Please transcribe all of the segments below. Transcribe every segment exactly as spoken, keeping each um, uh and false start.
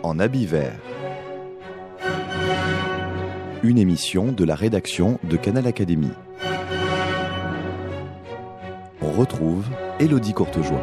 en habit vert. Une émission de la rédaction de Canal Académie. On retrouve Élodie Courtejoie.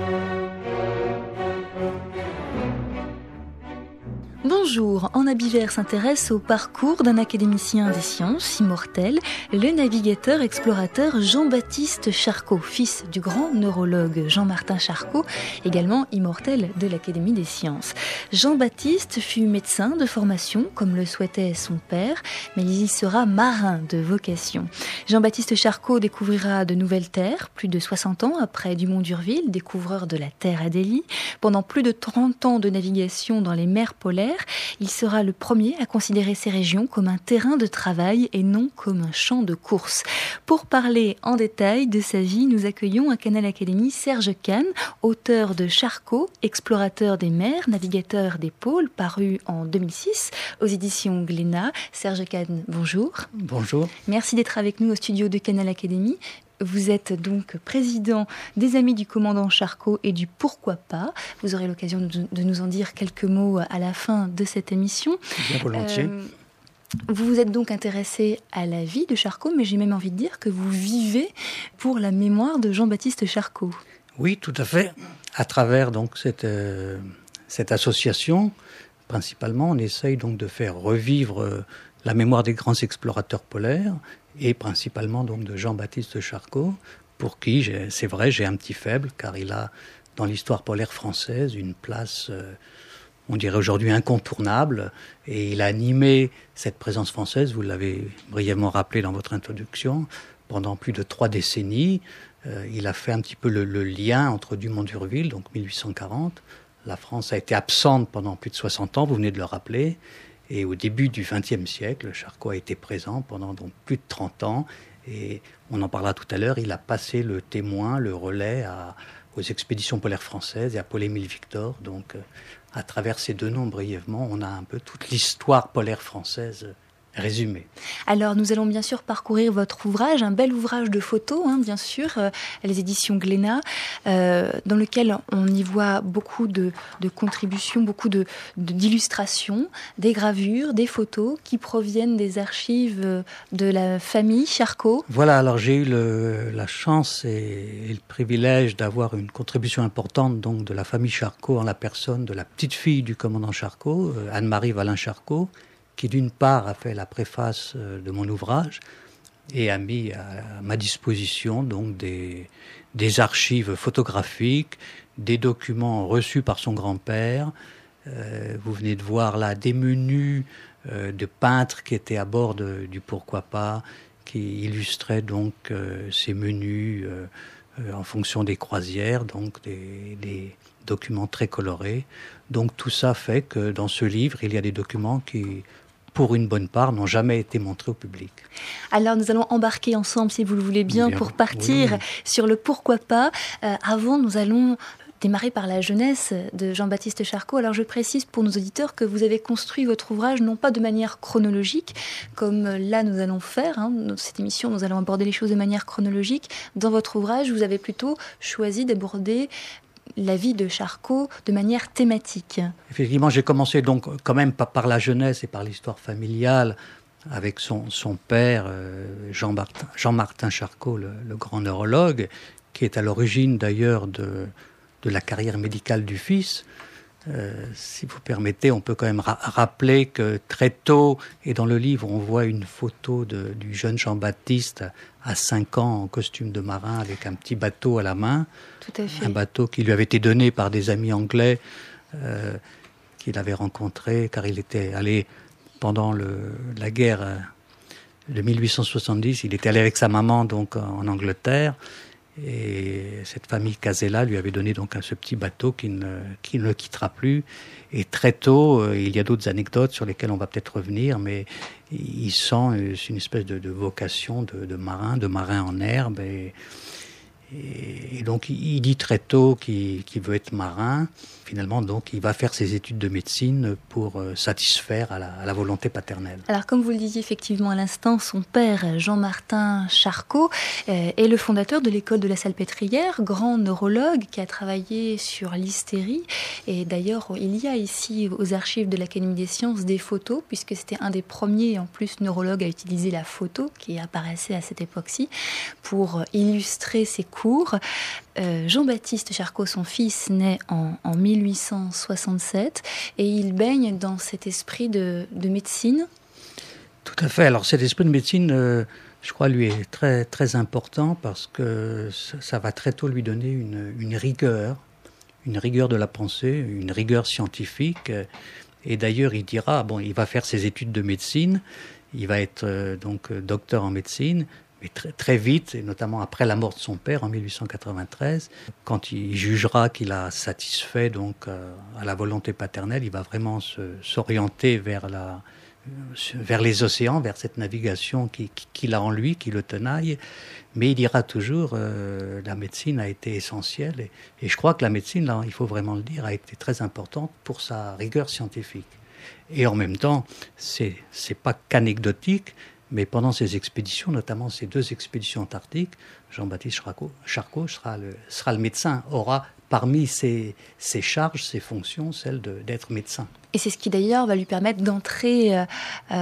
Bonjour, En habit vert s'intéresse au parcours d'un académicien des sciences immortel, le navigateur explorateur Jean-Baptiste Charcot, fils du grand neurologue Jean-Martin Charcot, également immortel de l'Académie des sciences. Jean-Baptiste fut médecin de formation, comme le souhaitait son père, mais il sera marin de vocation. Jean-Baptiste Charcot découvrira de nouvelles terres, plus de soixante ans après Dumont d'Urville, découvreur de la Terre Adélie. Pendant plus de trente ans de navigation dans les mers polaires, il sera le premier à considérer ces régions comme un terrain de travail et non comme un champ de course. Pour parler en détail de sa vie, nous accueillons à Canal Académie Serge Kahn, auteur de Charcot, explorateur des mers, navigateur des pôles, paru en deux mille six aux éditions Glénat. Serge Kahn, bonjour. Bonjour. Merci d'être avec nous au studio de Canal Académie. Vous êtes donc président des Amis du commandant Charcot et du Pourquoi pas. Vous aurez l'occasion de, de nous en dire quelques mots à la fin de cette émission. Bien volontiers. Euh, vous vous êtes donc intéressé à la vie de Charcot, mais j'ai même envie de dire que vous vivez pour la mémoire de Jean-Baptiste Charcot. Oui, tout à fait. À travers donc cette, euh, cette association, principalement, on essaye donc de faire revivre euh, la mémoire des grands explorateurs polaires, et principalement donc de Jean-Baptiste Charcot, pour qui, j'ai, c'est vrai, j'ai un petit faible, car il a, dans l'histoire polaire française, une place, euh, on dirait aujourd'hui incontournable, et il a animé cette présence française, vous l'avez brièvement rappelé dans votre introduction, pendant plus de trois décennies. Euh, il a fait un petit peu le, le lien entre Dumont d'Urville, donc mille huit cent quarante, la France a été absente pendant plus de soixante ans, vous venez de le rappeler, et au début du vingtième siècle, Charcot a été présent pendant donc plus de trente ans. Et on en parlera tout à l'heure, il a passé le témoin, le relais à, aux expéditions polaires françaises et à Paul-Émile Victor. Donc, euh, à travers ces deux noms, brièvement, on a un peu toute l'histoire polaire française résumée. Alors, nous allons bien sûr parcourir votre ouvrage, un bel ouvrage de photos, hein, bien sûr, euh, les éditions Glénat, euh, dans lequel on y voit beaucoup de, de contributions, beaucoup de, de, d'illustrations, des gravures, des photos qui proviennent des archives de la famille Charcot. Voilà, alors j'ai eu le, la chance et, et le privilège d'avoir une contribution importante donc, de la famille Charcot en la personne de la petite-fille du commandant Charcot, euh, Anne-Marie Valin-Charcot, qui d'une part a fait la préface de mon ouvrage et a mis à ma disposition donc des, des archives photographiques, des documents reçus par son grand-père. Euh, vous venez de voir là des menus euh, de peintres qui étaient à bord de, du Pourquoi pas, qui illustraient donc euh, ces menus euh, euh, en fonction des croisières, donc des, des documents très colorés. Donc tout ça fait que dans ce livre, il y a des documents qui, pour une bonne part, n'ont jamais été montrés au public. Alors nous allons embarquer ensemble, si vous le voulez bien, bien pour partir oui. sur le Pourquoi pas. Euh, avant, nous allons démarrer par la jeunesse de Jean-Baptiste Charcot. Alors je précise pour nos auditeurs que vous avez construit votre ouvrage non pas de manière chronologique, comme là nous allons faire, hein, dans cette émission nous allons aborder les choses de manière chronologique. Dans votre ouvrage, vous avez plutôt choisi d'aborder la vie de Charcot de manière thématique. Effectivement, j'ai commencé donc quand même par la jeunesse et par l'histoire familiale avec son, son père, euh, Jean-Martin, Jean-Martin Charcot, le, le grand neurologue, qui est à l'origine d'ailleurs de, de la carrière médicale du fils. Euh, si vous permettez, on peut quand même ra- rappeler que très tôt, et dans le livre, on voit une photo de, du jeune Jean-Baptiste à cinq ans en costume de marin avec un petit bateau à la main. Tout à fait. Un bateau qui lui avait été donné par des amis anglais euh, qu'il avait rencontrés car il était allé pendant le, la guerre de mille huit cent soixante-dix, il était allé avec sa maman donc en Angleterre. Et cette famille Casella lui avait donné donc ce petit bateau qui ne, qui ne le quittera plus. Et très tôt, euh, il y a d'autres anecdotes sur lesquelles on va peut-être revenir, mais il sent une espèce de, de vocation de, de marin, de marin en herbe. Et, Et, et donc, il, il dit très tôt qu'il, qu'il veut être marin. Finalement, donc, il va faire ses études de médecine pour euh, satisfaire à la, à la volonté paternelle. Alors, comme vous le disiez effectivement à l'instant, son père, Jean-Martin Charcot, euh, est le fondateur de l'école de la Salpêtrière, grand neurologue qui a travaillé sur l'hystérie. Et d'ailleurs, il y a ici, aux archives de l'Académie des sciences, des photos, puisque c'était un des premiers, en plus, neurologues à utiliser la photo, qui apparaissait à cette époque-ci, pour illustrer ses cours. Euh, Jean-Baptiste Charcot, son fils, naît en, en mille huit cent soixante-sept et il baigne dans cet esprit de, de médecine. Tout à fait. Alors cet esprit de médecine, euh, je crois, lui est très, très important parce que ça, ça va très tôt lui donner une, une rigueur, une rigueur de la pensée, une rigueur scientifique. Et d'ailleurs, il dira, bon, il va faire ses études de médecine, il va être euh, donc docteur en médecine, mais très, très vite, et notamment après la mort de son père en mille huit cent quatre-vingt-treize, quand il jugera qu'il a satisfait donc euh, à la volonté paternelle, il va vraiment se, s'orienter vers la, vers les océans, vers cette navigation qui, qui, qu'il a en lui, qui le tenaille. Mais il dira toujours, euh, la médecine a été essentielle, et, et je crois que la médecine, là, il faut vraiment le dire, a été très importante pour sa rigueur scientifique. Et en même temps, c'est, c'est pas qu'anecdotique, mais pendant ces expéditions, notamment ces deux expéditions antarctiques, Jean-Baptiste Charcot, Charcot sera, le, sera le médecin, aura parmi ses, ses charges, ses fonctions, celle de, d'être médecin. Et c'est ce qui d'ailleurs va lui permettre d'entrer euh,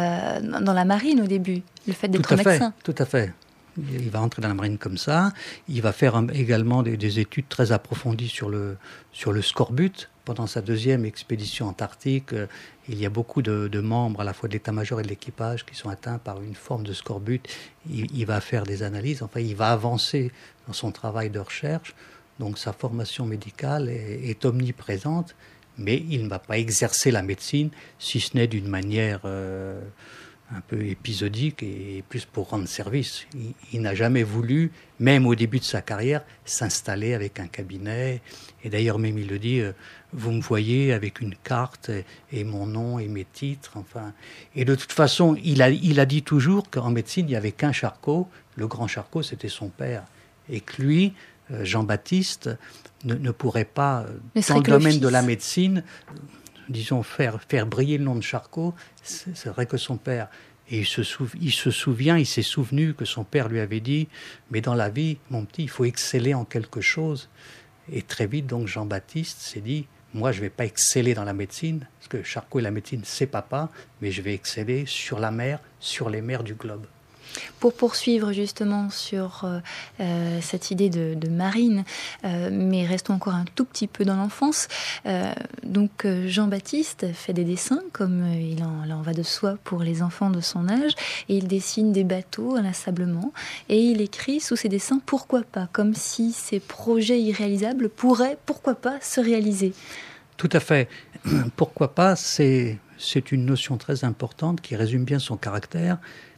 dans la marine au début, le fait d'être tout à médecin. Fait, tout à fait. Il va entrer dans la marine comme ça. Il va faire également des, des études très approfondies sur le, sur le scorbut. Pendant sa deuxième expédition antarctique, euh, il y a beaucoup de, de membres, à la fois de l'état-major et de l'équipage, qui sont atteints par une forme de scorbut. Il, il va faire des analyses, enfin, il va avancer dans son travail de recherche. Donc sa formation médicale est, est omniprésente, mais il ne va pas exercer la médecine, si ce n'est d'une manière euh, un peu épisodique et plus pour rendre service. Il, il n'a jamais voulu, même au début de sa carrière, s'installer avec un cabinet. Et d'ailleurs, même il le dit, euh, vous me voyez avec une carte et, et mon nom et mes titres. Enfin. Et de toute façon, il a, il a dit toujours qu'en médecine, il n'y avait qu'un Charcot. Le grand Charcot, c'était son père. Et que lui, euh, Jean-Baptiste, ne, ne pourrait pas, ne dans le domaine de la médecine, disons, faire, faire briller le nom de Charcot, c'est, c'est vrai que son père. Et il se, sou, il se souvient, il s'est souvenu que son père lui avait dit « Mais dans la vie, mon petit, il faut exceller en quelque chose. » Et très vite, donc, Jean-Baptiste s'est dit « Moi, je ne vais pas exceller dans la médecine, parce que Charcot et la médecine, c'est papa, mais je vais exceller sur la mer, sur les mers du globe. » Pour poursuivre justement sur euh, euh, cette idée de, de marine, euh, mais restons encore un tout petit peu dans l'enfance. Euh, donc euh, Jean-Baptiste fait des dessins, comme euh, il, en, il en va de soi pour les enfants de son âge, et il dessine des bateaux inlassablement, et il écrit sous ses dessins « Pourquoi pas ?», comme si ces projets irréalisables pourraient, pourquoi pas, se réaliser. Tout à fait. Pourquoi pas, c'est, c'est une notion très importante qui résume bien son caractère.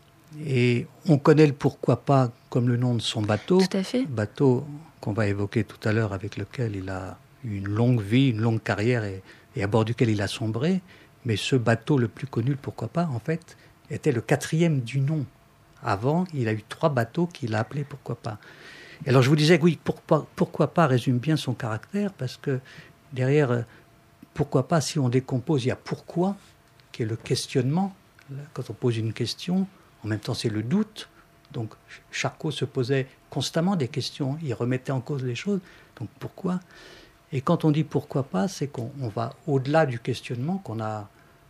Et on connaît le pourquoi pas comme le nom de son bateau. Tout à fait. Bateau qu'on va évoquer tout à l'heure, avec lequel il a une longue vie, une longue carrière et, et à bord duquel il a sombré. Mais ce bateau le plus connu, le pourquoi pas, en fait, était le quatrième du nom. Avant, il a eu trois bateaux qu'il a appelés pourquoi pas. Et alors je vous disais que oui, pourquoi, pourquoi pas résume bien son caractère, parce que derrière pourquoi pas, si on décompose, il y a pourquoi, qui est le questionnement. Quand on pose une question, en même temps, c'est le doute. Donc, Charcot se posait constamment des questions. Il remettait en cause les choses. Donc, pourquoi ? Et quand on dit pourquoi pas, c'est qu'on on va au-delà du questionnement, qu'on a,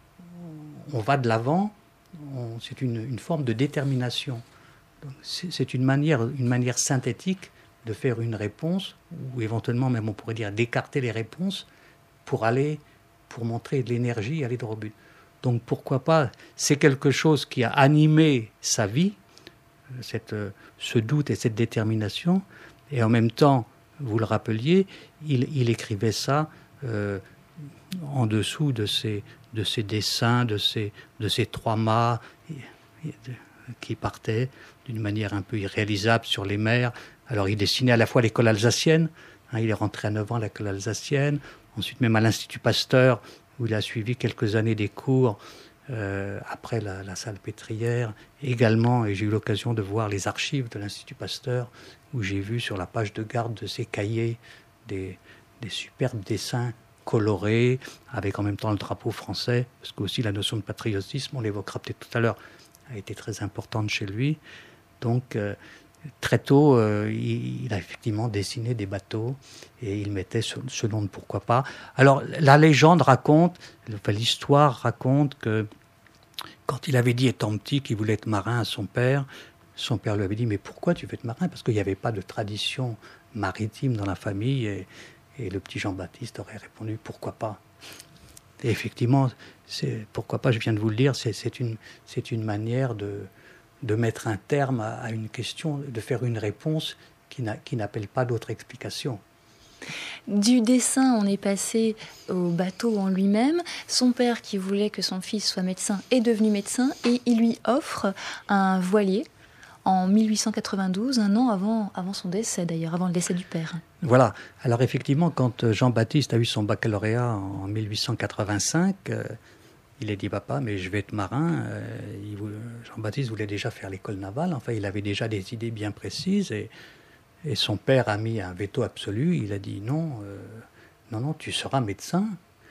on va de l'avant. On, c'est une, une forme de détermination. Donc, c'est, c'est une manière, une manière synthétique de faire une réponse, ou éventuellement même on pourrait dire d'écarter les réponses pour aller, pour montrer de l'énergie et aller droit au but. Donc pourquoi pas, c'est quelque chose qui a animé sa vie, cette, ce doute et cette détermination, et en même temps, vous le rappeliez, il, il écrivait ça euh, en dessous de ses, de ses dessins, de ses, de ses trois mâts et, et de, qui partaient d'une manière un peu irréalisable sur les mers. Alors il dessinait à la fois l'école alsacienne, hein, il est rentré à neuf ans à l'école alsacienne, ensuite même à l'Institut Pasteur, où il a suivi quelques années des cours euh, après la, la salpêtrière également, et j'ai eu l'occasion de voir les archives de l'Institut Pasteur, où j'ai vu sur la page de garde de ces cahiers des, des superbes dessins colorés, avec en même temps le drapeau français, parce que aussi la notion de patriotisme, on l'évoquera peut-être tout à l'heure, a été très importante chez lui. Donc, euh, très tôt, euh, il, il a effectivement dessiné des bateaux et il mettait ce, ce nom de pourquoi pas. Alors, la légende raconte, enfin, l'histoire raconte que quand il avait dit, étant petit, qu'il voulait être marin à son père, son père lui avait dit « Mais pourquoi tu veux être marin ?» Parce qu'il n'y avait pas de tradition maritime dans la famille. Et, et le petit Jean-Baptiste aurait répondu « Pourquoi pas ?» Et effectivement, c'est, pourquoi pas, je viens de vous le dire, c'est, c'est, une, c'est une manière de, de mettre un terme à, à une question, de faire une réponse qui, n'a, qui n'appelle pas d'autre explication. Du dessin, on est passé au bateau en lui-même. Son père, qui voulait que son fils soit médecin, est devenu médecin et il lui offre un voilier en mille huit cent quatre-vingt-douze, un an avant, avant son décès d'ailleurs, avant le décès du père. Voilà. Alors effectivement, quand Jean-Baptiste a eu son baccalauréat en mille huit cent quatre-vingt-cinq, euh, il a dit « Papa, mais je vais être marin euh, ». Jean-Baptiste voulait déjà faire l'école navale. Enfin, il avait déjà des idées bien précises et, et son père a mis un veto absolu. Il a dit « Non, euh, non, non, tu seras médecin ».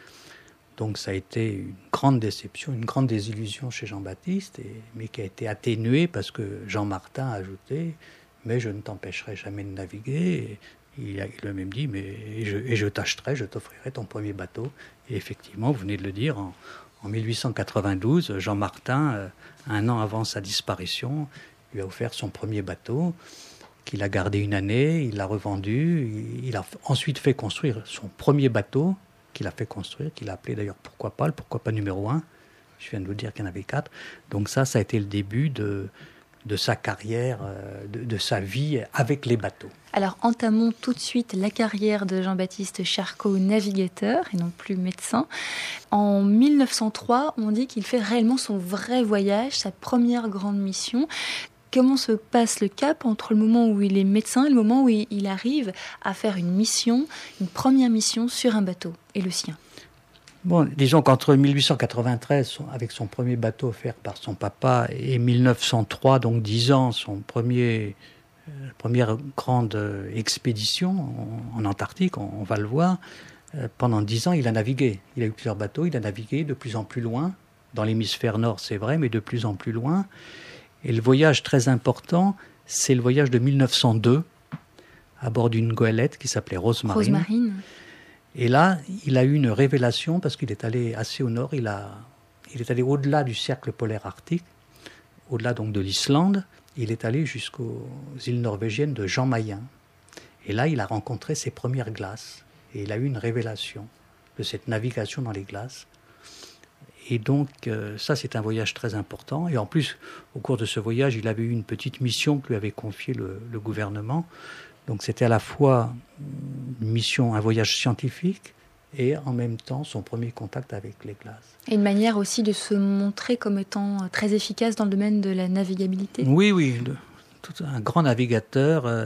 Donc ça a été une grande déception, une grande désillusion chez Jean-Baptiste, et, mais qui a été atténuée parce que Jean Martin a ajouté « Mais je ne t'empêcherai jamais de naviguer ». Il a, il a même dit « Mais et je, et je t'achèterai, je t'offrirai ton premier bateau ». Et effectivement, vous venez de le dire, en, en mille huit cent quatre-vingt-douze, Jean Martin, euh, un an avant sa disparition, lui a offert son premier bateau, qu'il a gardé une année, il l'a revendu, il, il a ensuite fait construire son premier bateau, qu'il a fait construire, qu'il a appelé d'ailleurs « Pourquoi pas », le « Pourquoi pas numéro un ». Je viens de vous dire qu'il y en avait quatre. Donc ça, ça a été le début de, de sa carrière, de, de sa vie avec les bateaux. Alors entamons tout de suite la carrière de Jean-Baptiste Charcot, navigateur et non plus médecin. En mille neuf cent trois, on dit qu'il fait réellement son vrai voyage, sa première grande mission. Comment se passe le cap entre le moment où il est médecin et le moment où il arrive à faire une mission, une première mission sur un bateau, et le sien? Bon, disons qu'entre mille huit cent quatre-vingt-treize, avec son premier bateau offert par son papa, et mille neuf cent trois, donc dix ans, son premier, euh, première grande expédition en, en Antarctique, on, on va le voir, euh, pendant dix ans, il a navigué. Il a eu plusieurs bateaux, il a navigué de plus en plus loin, dans l'hémisphère nord, c'est vrai, mais de plus en plus loin. Et le voyage très important, c'est le voyage de mille neuf cent deux, à bord d'une goélette qui s'appelait Rosemarine. Rosemarine. Et là, il a eu une révélation parce qu'il est allé assez au nord, il, a, il est allé au-delà du cercle polaire arctique, au-delà donc de l'Islande, il est allé jusqu'aux îles norvégiennes de Jan Mayen. Et là, il a rencontré ses premières glaces, et il a eu une révélation de cette navigation dans les glaces. Et donc, euh, ça, c'est un voyage très important. Et en plus, au cours de ce voyage, il avait eu une petite mission que lui avait confiée le, le gouvernement. Donc, c'était à la fois une mission, un voyage scientifique, et en même temps, son premier contact avec les glaces. Et une manière aussi de se montrer comme étant très efficace dans le domaine de la navigabilité. Oui, oui. Le, tout, un grand navigateur. Euh,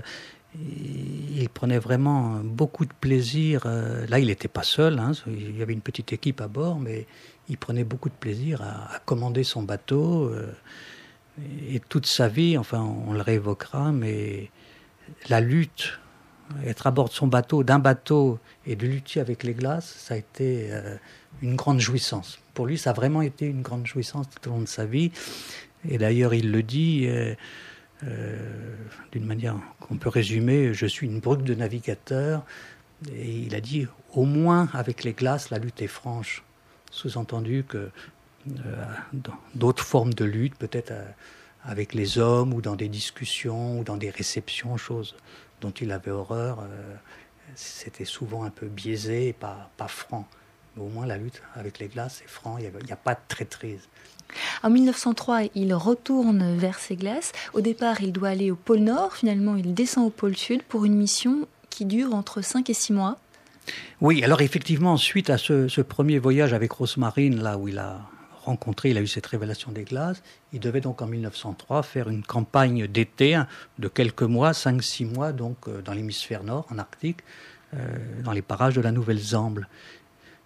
il prenait vraiment beaucoup de plaisir. Euh, là, il n'était pas seul. Hein, il y avait une petite équipe à bord, mais il prenait beaucoup de plaisir à, à commander son bateau. Euh, et toute sa vie, enfin, on le réévoquera, mais la lutte, être à bord de son bateau, d'un bateau, et de lutter avec les glaces, ça a été euh, une grande jouissance. Pour lui, ça a vraiment été une grande jouissance tout au long de sa vie. Et d'ailleurs, il le dit, euh, euh, d'une manière qu'on peut résumer, je suis une brute de navigateur. Et il a dit, au moins avec les glaces, la lutte est franche. Sous-entendu que euh, dans d'autres formes de lutte, peut-être euh, avec les hommes ou dans des discussions ou dans des réceptions, choses dont il avait horreur, euh, c'était souvent un peu biaisé et pas, pas franc. Mais au moins la lutte avec les glaces est franc, il n'y a, a pas de traîtrise. En mille neuf cent trois, il retourne vers ces glaces. Au départ, il doit aller au pôle Nord. Finalement, il descend au pôle Sud pour une mission qui dure entre cinq et six mois. Oui, alors effectivement, suite à ce, ce premier voyage avec Rosemarine, là où il a rencontré, il a eu cette révélation des glaces, il devait donc en mille neuf cent trois faire une campagne d'été de quelques mois, cinq six mois, donc dans l'hémisphère nord, en Arctique, euh, dans les parages de la Nouvelle-Zamble.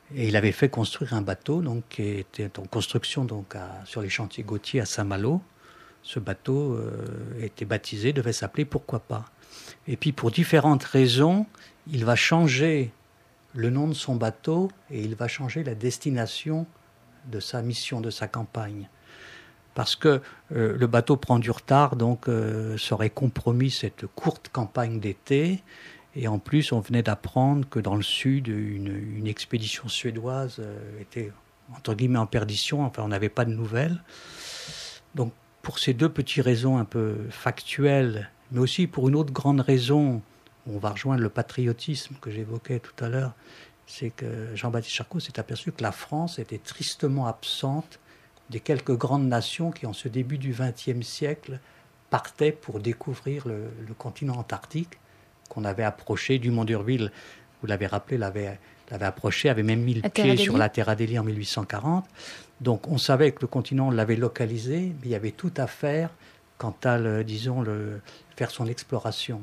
Et il avait fait construire un bateau donc, qui était en construction donc, à, sur les chantiers Gautier à Saint-Malo. Ce bateau euh, était baptisé, devait s'appeler Pourquoi pas. Et puis pour différentes raisons, il va changer le nom de son bateau et il va changer la destination de sa mission, de sa campagne. Parce que euh, le bateau prend du retard, donc euh, ça aurait compromis cette courte campagne d'été. Et en plus, on venait d'apprendre que dans le sud, une, une expédition suédoise euh, était, entre guillemets, en perdition. Enfin, on n'avait pas de nouvelles. Donc, pour ces deux petites raisons un peu factuelles, mais aussi pour une autre grande raison, on va rejoindre le patriotisme que j'évoquais tout à l'heure, c'est que Jean-Baptiste Charcot s'est aperçu que la France était tristement absente des quelques grandes nations qui, en ce début du vingtième siècle, partaient pour découvrir le, le continent antarctique, qu'on avait approché. Dumont d'Urville, vous l'avez rappelé, l'avait, l'avait approché, avait même mis le pied sur la Terre Adélie en mille huit cent quarante. Donc on savait que le continent, on l'avait localisé, mais il y avait tout à faire quant à, le, disons, le, faire son exploration.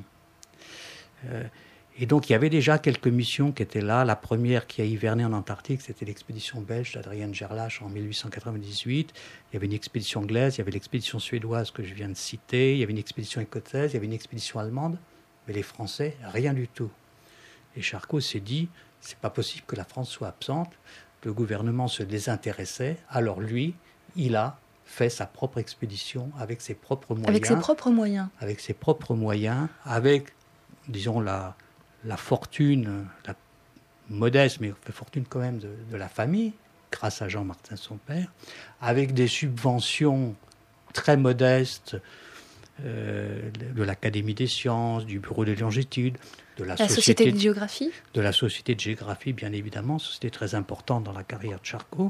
Euh, et donc il y avait déjà quelques missions qui étaient là. La première qui a hiverné en Antarctique, c'était l'expédition belge d'Adrien Gerlache en mille huit cent quatre-vingt-dix-huit. Il y avait une expédition anglaise, il y avait l'expédition suédoise que je viens de citer, il y avait une expédition écossaise, il y avait une expédition allemande. Mais les Français, rien du tout. Et Charcot s'est dit, c'est pas possible que la France soit absente. Le gouvernement se désintéressait. Alors lui, il a fait sa propre expédition avec ses propres moyens. Avec ses propres moyens. Avec ses propres moyens, avec, disons, la, la fortune, la modeste, mais la fortune quand même de, de la famille, grâce à Jean-Martin, son père, avec des subventions très modestes, Euh, de l'Académie des sciences, du Bureau des longitudes, de la, la société, société de géographie. De la Société de géographie, bien évidemment. C'était très important dans la carrière de Charcot.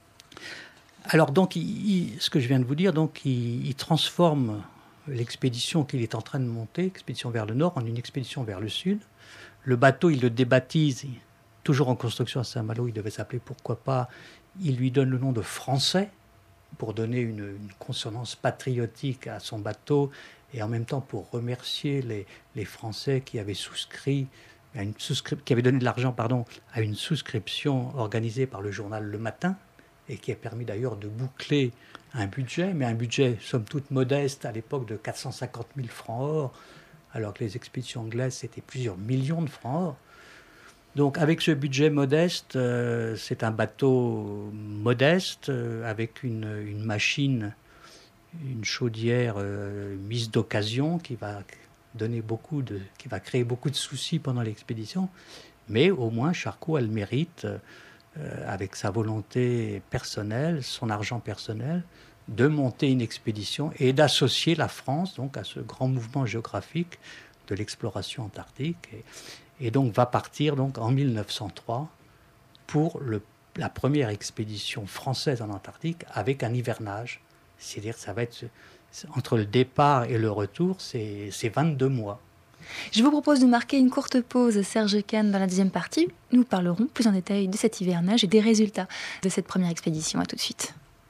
Alors, donc, il, il, ce que je viens de vous dire, donc, il, il transforme l'expédition qu'il est en train de monter, l'expédition vers le nord, en une expédition vers le sud. Le bateau, il le débaptise, toujours en construction à Saint-Malo, il devait s'appeler Pourquoi pas. Il lui donne le nom de Français, pour donner une, une consonance patriotique à son bateau et en même temps pour remercier les, les Français qui avaient souscrit, à une souscri- qui avaient donné de l'argent pardon, à une souscription organisée par le journal Le Matin et qui a permis d'ailleurs de boucler un budget, mais un budget somme toute modeste à l'époque de quatre cent cinquante mille francs or, alors que les expéditions anglaises c'était plusieurs millions de francs or. Donc avec ce budget modeste, euh, c'est un bateau modeste euh, avec une, une machine, une chaudière euh, mise d'occasion qui va donner beaucoup de, qui va créer beaucoup de soucis pendant l'expédition. Mais au moins Charcot a le mérite, euh, avec sa volonté personnelle, son argent personnel, de monter une expédition et d'associer la France donc à ce grand mouvement géographique de l'exploration antarctique. Et, et donc va partir donc en mille neuf cent trois pour le, la première expédition française en Antarctique avec un hivernage. C'est-à-dire que ça va être, entre le départ et le retour, c'est, c'est vingt-deux mois. Je vous propose de marquer une courte pause, Serge Kahn, dans la deuxième partie. Nous parlerons plus en détail de cet hivernage et des résultats de cette première expédition. À tout de suite.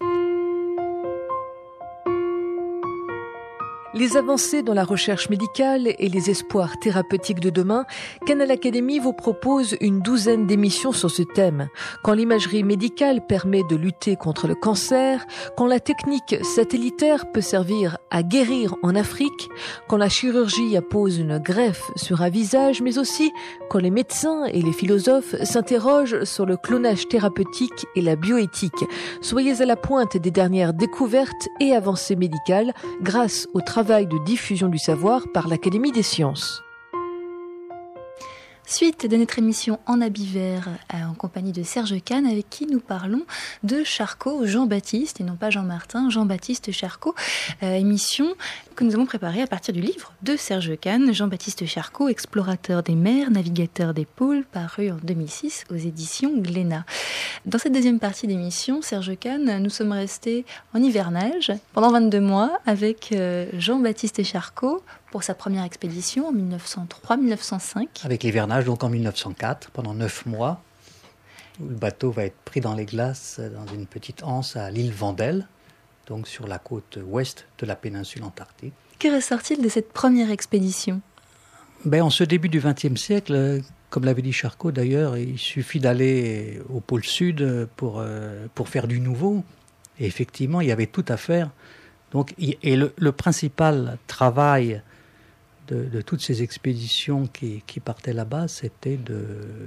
Les avancées dans la recherche médicale et les espoirs thérapeutiques de demain, Canal Académie vous propose une douzaine d'émissions sur ce thème. Quand l'imagerie médicale permet de lutter contre le cancer, quand la technique satellitaire peut servir à guérir en Afrique, quand la chirurgie appose une greffe sur un visage, mais aussi quand les médecins et les philosophes s'interrogent sur le clonage thérapeutique et la bioéthique. Soyez à la pointe des dernières découvertes et avancées médicales grâce au travail de diffusion du savoir par l'Académie des sciences. Suite de notre émission En habit vert en compagnie de Serge Kahn avec qui nous parlons de Charcot, Jean-Baptiste et non pas Jean-Martin, Jean-Baptiste Charcot, euh, émission que nous avons préparée à partir du livre de Serge Kahn, Jean-Baptiste Charcot, explorateur des mers, navigateur des pôles, paru en deux mille six aux éditions Glénat. Dans cette deuxième partie d'émission, Serge Kahn, nous sommes restés en hivernage pendant vingt-deux mois avec euh, Jean-Baptiste Charcot pour sa première expédition en mille neuf cent trois mille neuf cent cinq. Avec l'hivernage, donc en mille neuf cent quatre, pendant neuf mois, où le bateau va être pris dans les glaces dans une petite anse à l'île Vendel, donc sur la côte ouest de la péninsule antarctique. Que ressort-il de cette première expédition ? Ben, en ce début du vingtième siècle, comme l'avait dit Charcot d'ailleurs, il suffit d'aller au pôle sud pour, euh, pour faire du nouveau. Et effectivement, il y avait tout à faire. Donc, et le, le principal travail de, de toutes ces expéditions qui, qui partaient là-bas, c'était de,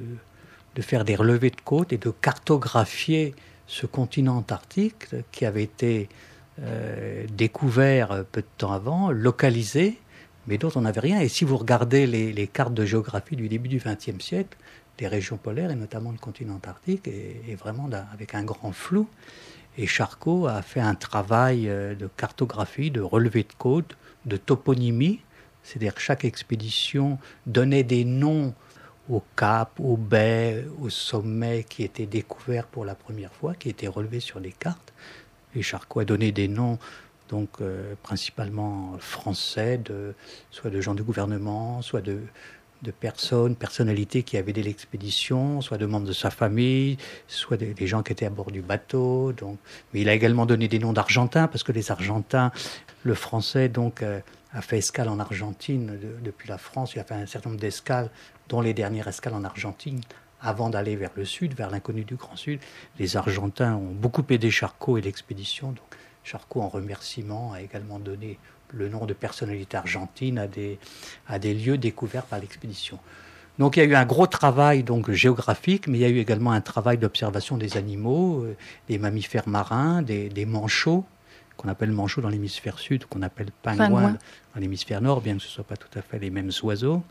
de faire des relevés de côte et de cartographier ce continent antarctique qui avait été euh, découvert peu de temps avant, localisé, mais dont on n'avait rien. Et si vous regardez les, les cartes de géographie du début du vingtième siècle, les régions polaires, et notamment le continent antarctique, est, est vraiment avec un grand flou. Et Charcot a fait un travail de cartographie, de relevé de côte, de toponymie. C'est-à-dire que chaque expédition donnait des noms aux caps, aux baies, aux sommets qui étaient découverts pour la première fois, qui étaient relevés sur des cartes. Et Charcot a donné des noms, donc euh, principalement français, de, soit de gens du gouvernement, soit de, de personnes, personnalités qui avaient aidé l'expédition, soit de membres de sa famille, soit des, des gens qui étaient à bord du bateau. Donc. Mais il a également donné des noms d'Argentins, parce que les Argentins, le français, donc, euh, a fait escale en Argentine de, depuis la France. Il a fait un certain nombre d'escales, dont les dernières escales en Argentine, avant d'aller vers le sud, vers l'inconnu du Grand Sud. Les Argentins ont beaucoup aidé Charcot et l'expédition. Donc Charcot, en remerciement, a également donné le nom de personnalité argentine à des, à des lieux découverts par l'expédition. Donc il y a eu un gros travail donc, géographique, mais il y a eu également un travail d'observation des animaux, euh, des mammifères marins, des, des manchots, qu'on appelle manchots dans l'hémisphère sud, qu'on appelle pingouins Pingouin. dans l'hémisphère nord, bien que ce ne soient pas tout à fait les mêmes oiseaux.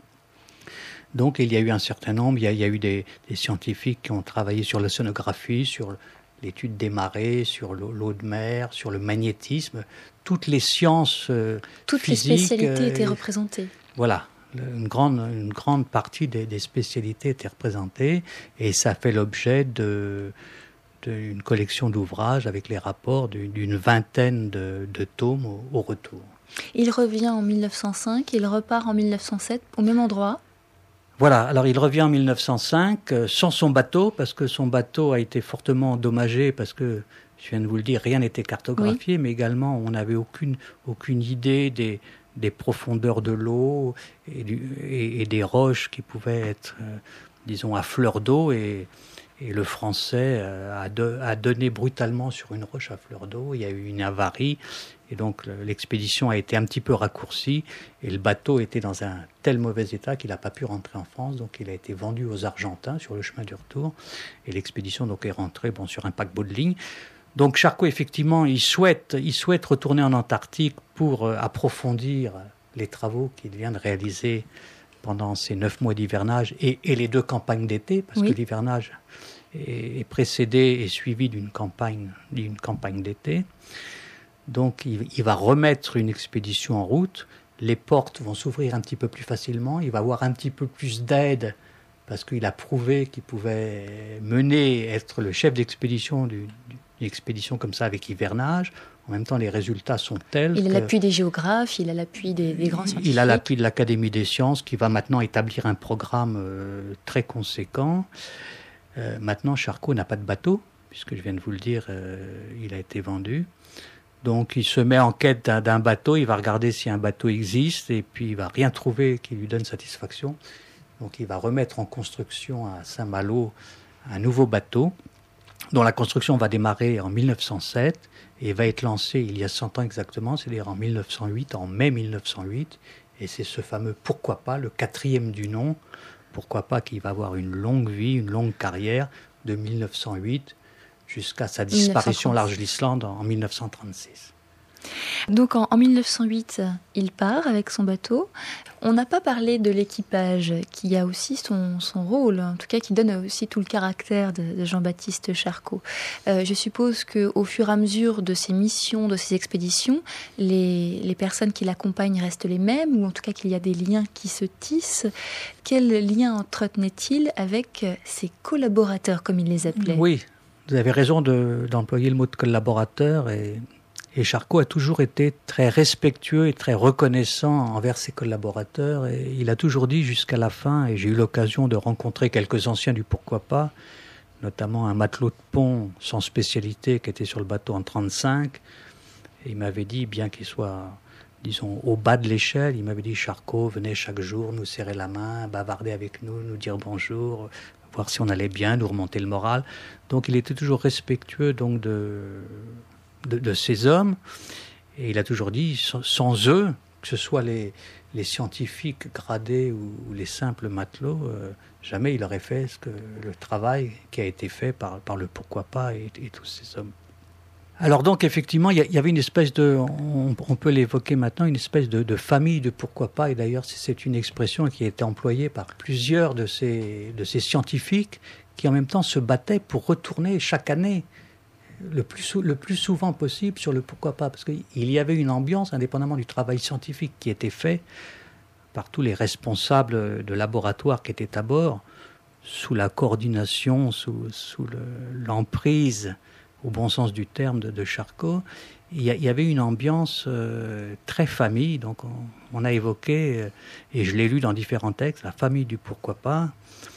Donc il y a eu un certain nombre, il y a, il y a eu des, des scientifiques qui ont travaillé sur l'océanographie, sur l'étude des marées, sur l'eau, l'eau de mer, sur le magnétisme, toutes les sciences euh, Toutes physiques, les spécialités euh, étaient représentées. Voilà, une grande, une grande partie des, des spécialités étaient représentées et ça fait l'objet de, d'une collection d'ouvrages avec les rapports d'une, d'une vingtaine de, de tomes au, au retour. Il revient en mille neuf cent cinq, il repart en mille neuf cent sept au même endroit. Voilà, alors il revient en mille neuf cent cinq euh, sans son bateau, parce que son bateau a été fortement endommagé, parce que, je viens de vous le dire, rien n'était cartographié, oui. mais également on n'avait aucune, aucune idée des, des profondeurs de l'eau et, du, et, et des roches qui pouvaient être, euh, disons, à fleur d'eau, et, et le Français euh, a, de, a donné brutalement sur une roche à fleur d'eau, il y a eu une avarie, et donc l'expédition a été un petit peu raccourcie et le bateau était dans un tel mauvais état qu'il n'a pas pu rentrer en France. Donc il a été vendu aux Argentins sur le chemin du retour et l'expédition donc est rentrée bon, sur un paquebot de ligne. Donc Charcot, effectivement, il souhaite, il souhaite retourner en Antarctique pour euh, approfondir les travaux qu'il vient de réaliser pendant ces neuf mois d'hivernage et, et les deux campagnes d'été, parce oui. que l'hivernage est, est précédé et suivi d'une campagne, d'une campagne d'été. Donc il, il va remettre une expédition en route, les portes vont s'ouvrir un petit peu plus facilement, il va avoir un petit peu plus d'aide parce qu'il a prouvé qu'il pouvait mener, être le chef d'expédition d'une, d'une expédition comme ça avec hivernage. En même temps, les résultats sont tels Il a que, l'appui des géographes, il a l'appui des, des grands scientifiques. Il a l'appui de l'Académie des sciences qui va maintenant établir un programme euh, très conséquent. Euh, maintenant, Charcot n'a pas de bateau, puisque je viens de vous le dire, euh, il a été vendu. Donc il se met en quête d'un, d'un bateau, il va regarder si un bateau existe et puis il va rien trouver qui lui donne satisfaction. Donc il va remettre en construction à Saint-Malo un nouveau bateau dont la construction va démarrer en mille neuf cent sept et va être lancée il y a cent ans exactement, c'est-à-dire en mille neuf cent huit, en mai mille neuf cent huit. Et c'est ce fameux « Pourquoi pas », le quatrième du nom, « Pourquoi pas » qui va avoir une longue vie, une longue carrière de mille neuf cent huit jusqu'à sa disparition large l'Islande en mille neuf cent trente-six. Donc en, en mille neuf cent huit, il part avec son bateau. On n'a pas parlé de l'équipage qui a aussi son, son rôle, en tout cas qui donne aussi tout le caractère de, de Jean-Baptiste Charcot. Euh, je suppose qu'au fur et à mesure de ses missions, de ses expéditions, les, les personnes qui l'accompagnent restent les mêmes, ou en tout cas qu'il y a des liens qui se tissent. Quels liens entretenait-il avec ses collaborateurs, comme il les appelait ? Oui. Vous avez raison de, d'employer le mot de collaborateur et, et Charcot a toujours été très respectueux et très reconnaissant envers ses collaborateurs et il a toujours dit jusqu'à la fin, et j'ai eu l'occasion de rencontrer quelques anciens du Pourquoi pas, notamment un matelot de pont sans spécialité qui était sur le bateau en trente-cinq, et il m'avait dit, bien qu'il soit disons, au bas de l'échelle. Il m'avait dit, Charcot venait chaque jour nous serrer la main, bavarder avec nous, nous dire bonjour, voir si on allait bien, nous remonter le moral. Donc il était toujours respectueux donc, de, de, de ces hommes. Et il a toujours dit, sans, sans eux, que ce soit les, les scientifiques gradés ou, ou les simples matelots, euh, jamais il aurait fait ce que, le travail qui a été fait par, par le Pourquoi pas et, et tous ces hommes. Alors donc effectivement, il y, y avait une espèce de, on, on peut l'évoquer maintenant, une espèce de, de famille de Pourquoi pas. Et d'ailleurs, c'est une expression qui a été employée par plusieurs de ces, de ces scientifiques qui en même temps se battaient pour retourner chaque année le plus, le plus souvent possible sur le Pourquoi pas. Parce qu'il y avait une ambiance, indépendamment du travail scientifique qui était fait par tous les responsables de laboratoire qui étaient à bord, sous la coordination, sous, sous le, l'emprise, au bon sens du terme, de, de Charcot. Il y, a, il y avait une ambiance euh, très famille. Donc on, on a évoqué, euh, et je l'ai lu dans différents textes, la famille du Pourquoi pas.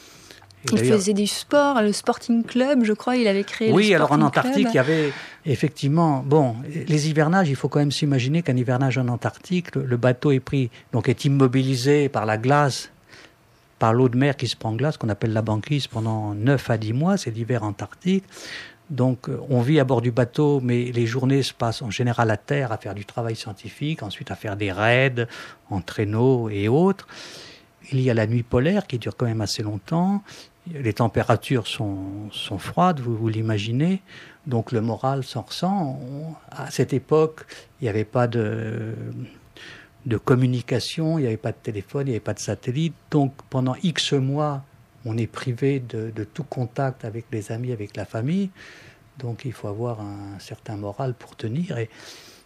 Et il faisait du sport, le Sporting Club, je crois, il avait créé oui, le Sporting Club. Oui, alors en Antarctique, il y avait effectivement... Bon, les hivernages, il faut quand même s'imaginer qu'un hivernage en Antarctique, le, le bateau est pris, donc est immobilisé par la glace, par l'eau de mer qui se prend glace, qu'on appelle la banquise, pendant neuf à dix mois, c'est l'hiver antarctique. Donc on vit à bord du bateau, mais les journées se passent en général à terre, à faire du travail scientifique, ensuite à faire des raids en traîneau et autres. Il y a la nuit polaire qui dure quand même assez longtemps. Les températures sont, sont froides, vous, vous l'imaginez. Donc le moral s'en ressent. On, à cette époque, il n'y avait pas de, de communication, il n'y avait pas de téléphone, il n'y avait pas de satellite. Donc pendant X mois, on est privé de, de tout contact avec les amis, avec la famille. Donc il faut avoir un certain moral pour tenir. Et,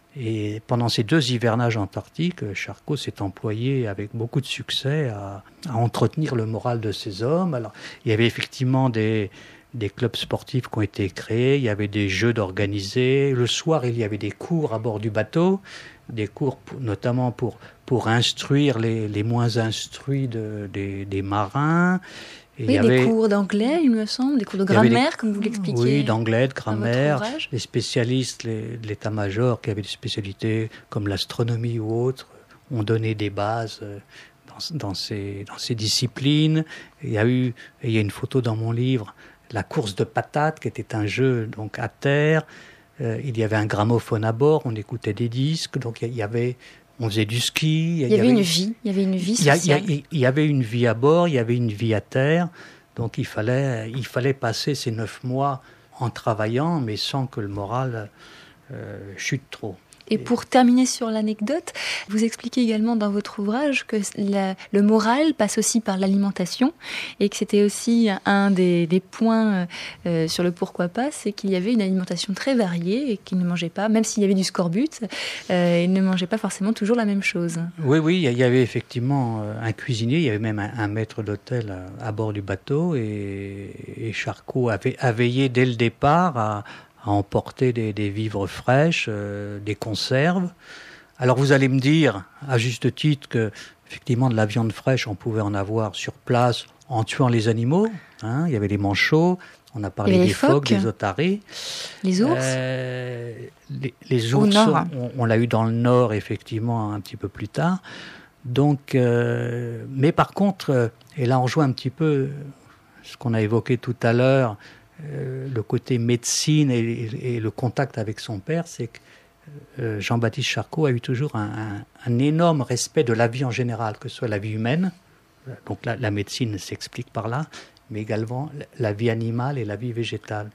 et pendant ces deux hivernages antarctiques, Charcot s'est employé avec beaucoup de succès à, à entretenir le moral de ces hommes. Alors, il y avait effectivement des, des clubs sportifs qui ont été créés, il y avait des jeux d'organiser. Le soir, il y avait des cours à bord du bateau, des cours pour, notamment pour, pour instruire les, les moins instruits de, des, des marins. Et oui, il y avait des cours d'anglais, il me semble, des cours de grammaire, des... comme vous l'expliquiez. Oui, d'anglais, de grammaire, les spécialistes les, de l'état-major qui avaient des spécialités comme l'astronomie ou autres, ont donné des bases dans, dans, ces, dans ces disciplines. Il y a eu, il y a une photo dans mon livre, la course de patates, qui était un jeu donc à terre. Euh, il y avait un gramophone à bord, on écoutait des disques, donc il y avait... On faisait du ski. Il y, il y avait, avait une vie. Il y avait une vie sociale. Il y, a, il, y a, il y avait une vie à bord, il y avait une vie à terre. Donc il fallait, il fallait passer ces neuf mois en travaillant, mais sans que le moral euh, chute trop. Et pour terminer sur l'anecdote, vous expliquez également dans votre ouvrage que la, le moral passe aussi par l'alimentation et que c'était aussi un des, des points euh, sur le pourquoi pas, c'est qu'il y avait une alimentation très variée et qu'ils ne mangeaient pas, même s'il y avait du scorbut, euh, ils ne mangeaient pas forcément toujours la même chose. Oui, oui, il y avait effectivement un cuisinier, il y avait même un, un maître d'hôtel à, à bord du bateau et, et Charcot avait a veillé dès le départ à à emporter des, des vivres fraîches, euh, des conserves. Alors vous allez me dire, à juste titre, que effectivement de la viande fraîche, on pouvait en avoir sur place en tuant les animaux. Hein, il y avait les manchots, on a parlé des phoques, des otaries. Les ours euh, les, les ours, on, on l'a eu dans le Nord, effectivement, un petit peu plus tard. Donc, euh, mais par contre, et là on rejoint un petit peu ce qu'on a évoqué tout à l'heure, Euh, le côté médecine et, et, et le contact avec son père, c'est que euh, Jean-Baptiste Charcot a eu toujours un, un, un énorme respect de la vie en général, que ce soit la vie humaine, donc la, la médecine s'explique par là, mais également la vie animale et la vie végétale.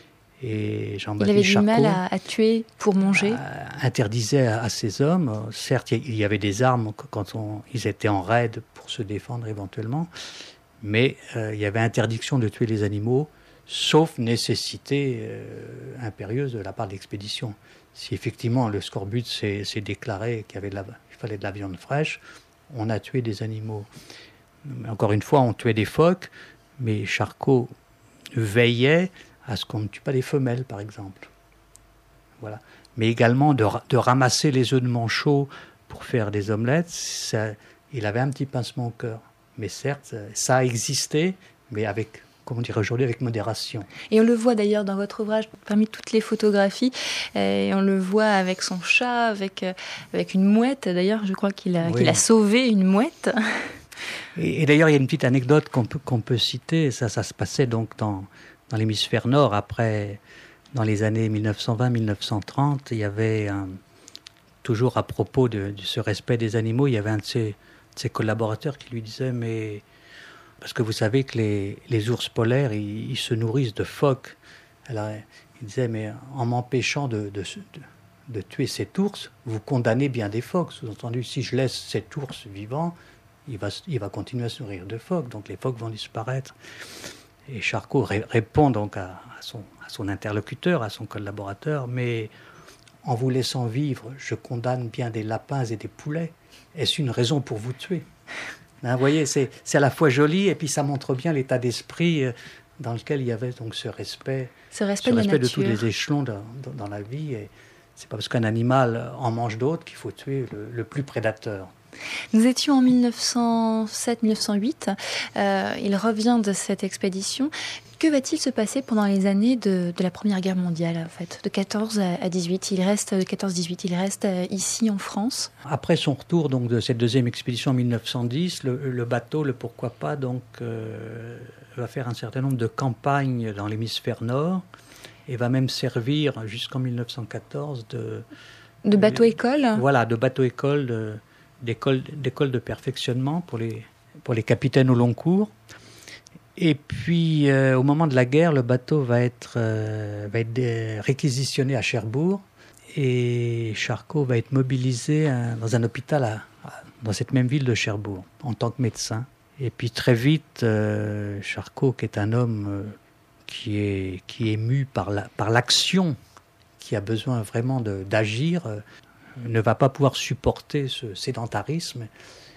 Et Jean-Baptiste il avait Charcot, du mal à, à tuer pour manger. Euh, interdisait à, à ces hommes, euh, certes il y avait des armes quand on, ils étaient en raid pour se défendre éventuellement, mais euh, il y avait interdiction de tuer les animaux, sauf nécessité euh, impérieuse de la part de l'expédition. Si effectivement le scorbut s'est, s'est déclaré qu'il y avait de la, il fallait de la viande fraîche, on a tué des animaux. Mais encore une fois, on tuait des phoques, mais Charcot veillait à ce qu'on ne tue pas les femelles, par exemple. Voilà. Mais également de, de ramasser les œufs de manchot pour faire des omelettes, ça, il avait un petit pincement au cœur. Mais certes, ça a existé, mais avec comme on dirait aujourd'hui, avec modération. Et on le voit d'ailleurs dans votre ouvrage, parmi toutes les photographies, et on le voit avec son chat, avec, avec une mouette. D'ailleurs, je crois qu'il a, oui. qu'il a sauvé une mouette. Et, et d'ailleurs, il y a une petite anecdote qu'on peut, qu'on peut citer. Ça, ça se passait donc dans, dans l'hémisphère nord, après, dans les années dix-neuf cent vingt dix-neuf cent trente, il y avait, un, toujours à propos de, de ce respect des animaux, il y avait un de ses, de ses collaborateurs qui lui disait « mais... » Parce que vous savez que les, les ours polaires, ils, ils se nourrissent de phoques. Alors, il disait, mais en m'empêchant de, de, de, de tuer cet ours, vous condamnez bien des phoques. Sous-entendu, si je laisse cet ours vivant, il va, il va continuer à se nourrir de phoques, donc les phoques vont disparaître. Et Charcot ré, répond donc à, à, son, à son interlocuteur, à son collaborateur, mais en vous laissant vivre, je condamne bien des lapins et des poulets. Est-ce une raison pour vous tuer ? Hein, vous voyez, c'est, c'est à la fois joli et puis ça montre bien l'état d'esprit dans lequel il y avait donc ce respect, ce respect, ce de, respect de tous les échelons dans, dans, dans la vie. Et c'est pas parce qu'un animal en mange d'autres qu'il faut tuer le, le plus prédateur. Nous étions en dix-neuf cent sept dix-neuf cent huit. Euh, il revient de cette expédition. Que va-t-il se passer pendant les années de, de la Première Guerre mondiale, en fait, de quatorze à dix-huit? Il reste de quatorze à dix-huit. Il reste ici en France. Après son retour donc de cette deuxième expédition en dix-neuf cent dix, le, le bateau, le pourquoi pas, donc euh, va faire un certain nombre de campagnes dans l'hémisphère nord et va même servir jusqu'en dix-neuf cent quatorze de de bateau-école. Voilà, de bateau-école, de, d'école, d'école de perfectionnement pour les pour les capitaines au long cours. Et puis, euh, au moment de la guerre, le bateau va être, euh, va être réquisitionné à Cherbourg et Charcot va être mobilisé à, dans un hôpital à, à, dans cette même ville de Cherbourg en tant que médecin. Et puis très vite, euh, Charcot, qui est un homme euh, qui est, qui est mu par, la, par l'action, qui a besoin vraiment de, d'agir, euh, ne va pas pouvoir supporter ce sédentarisme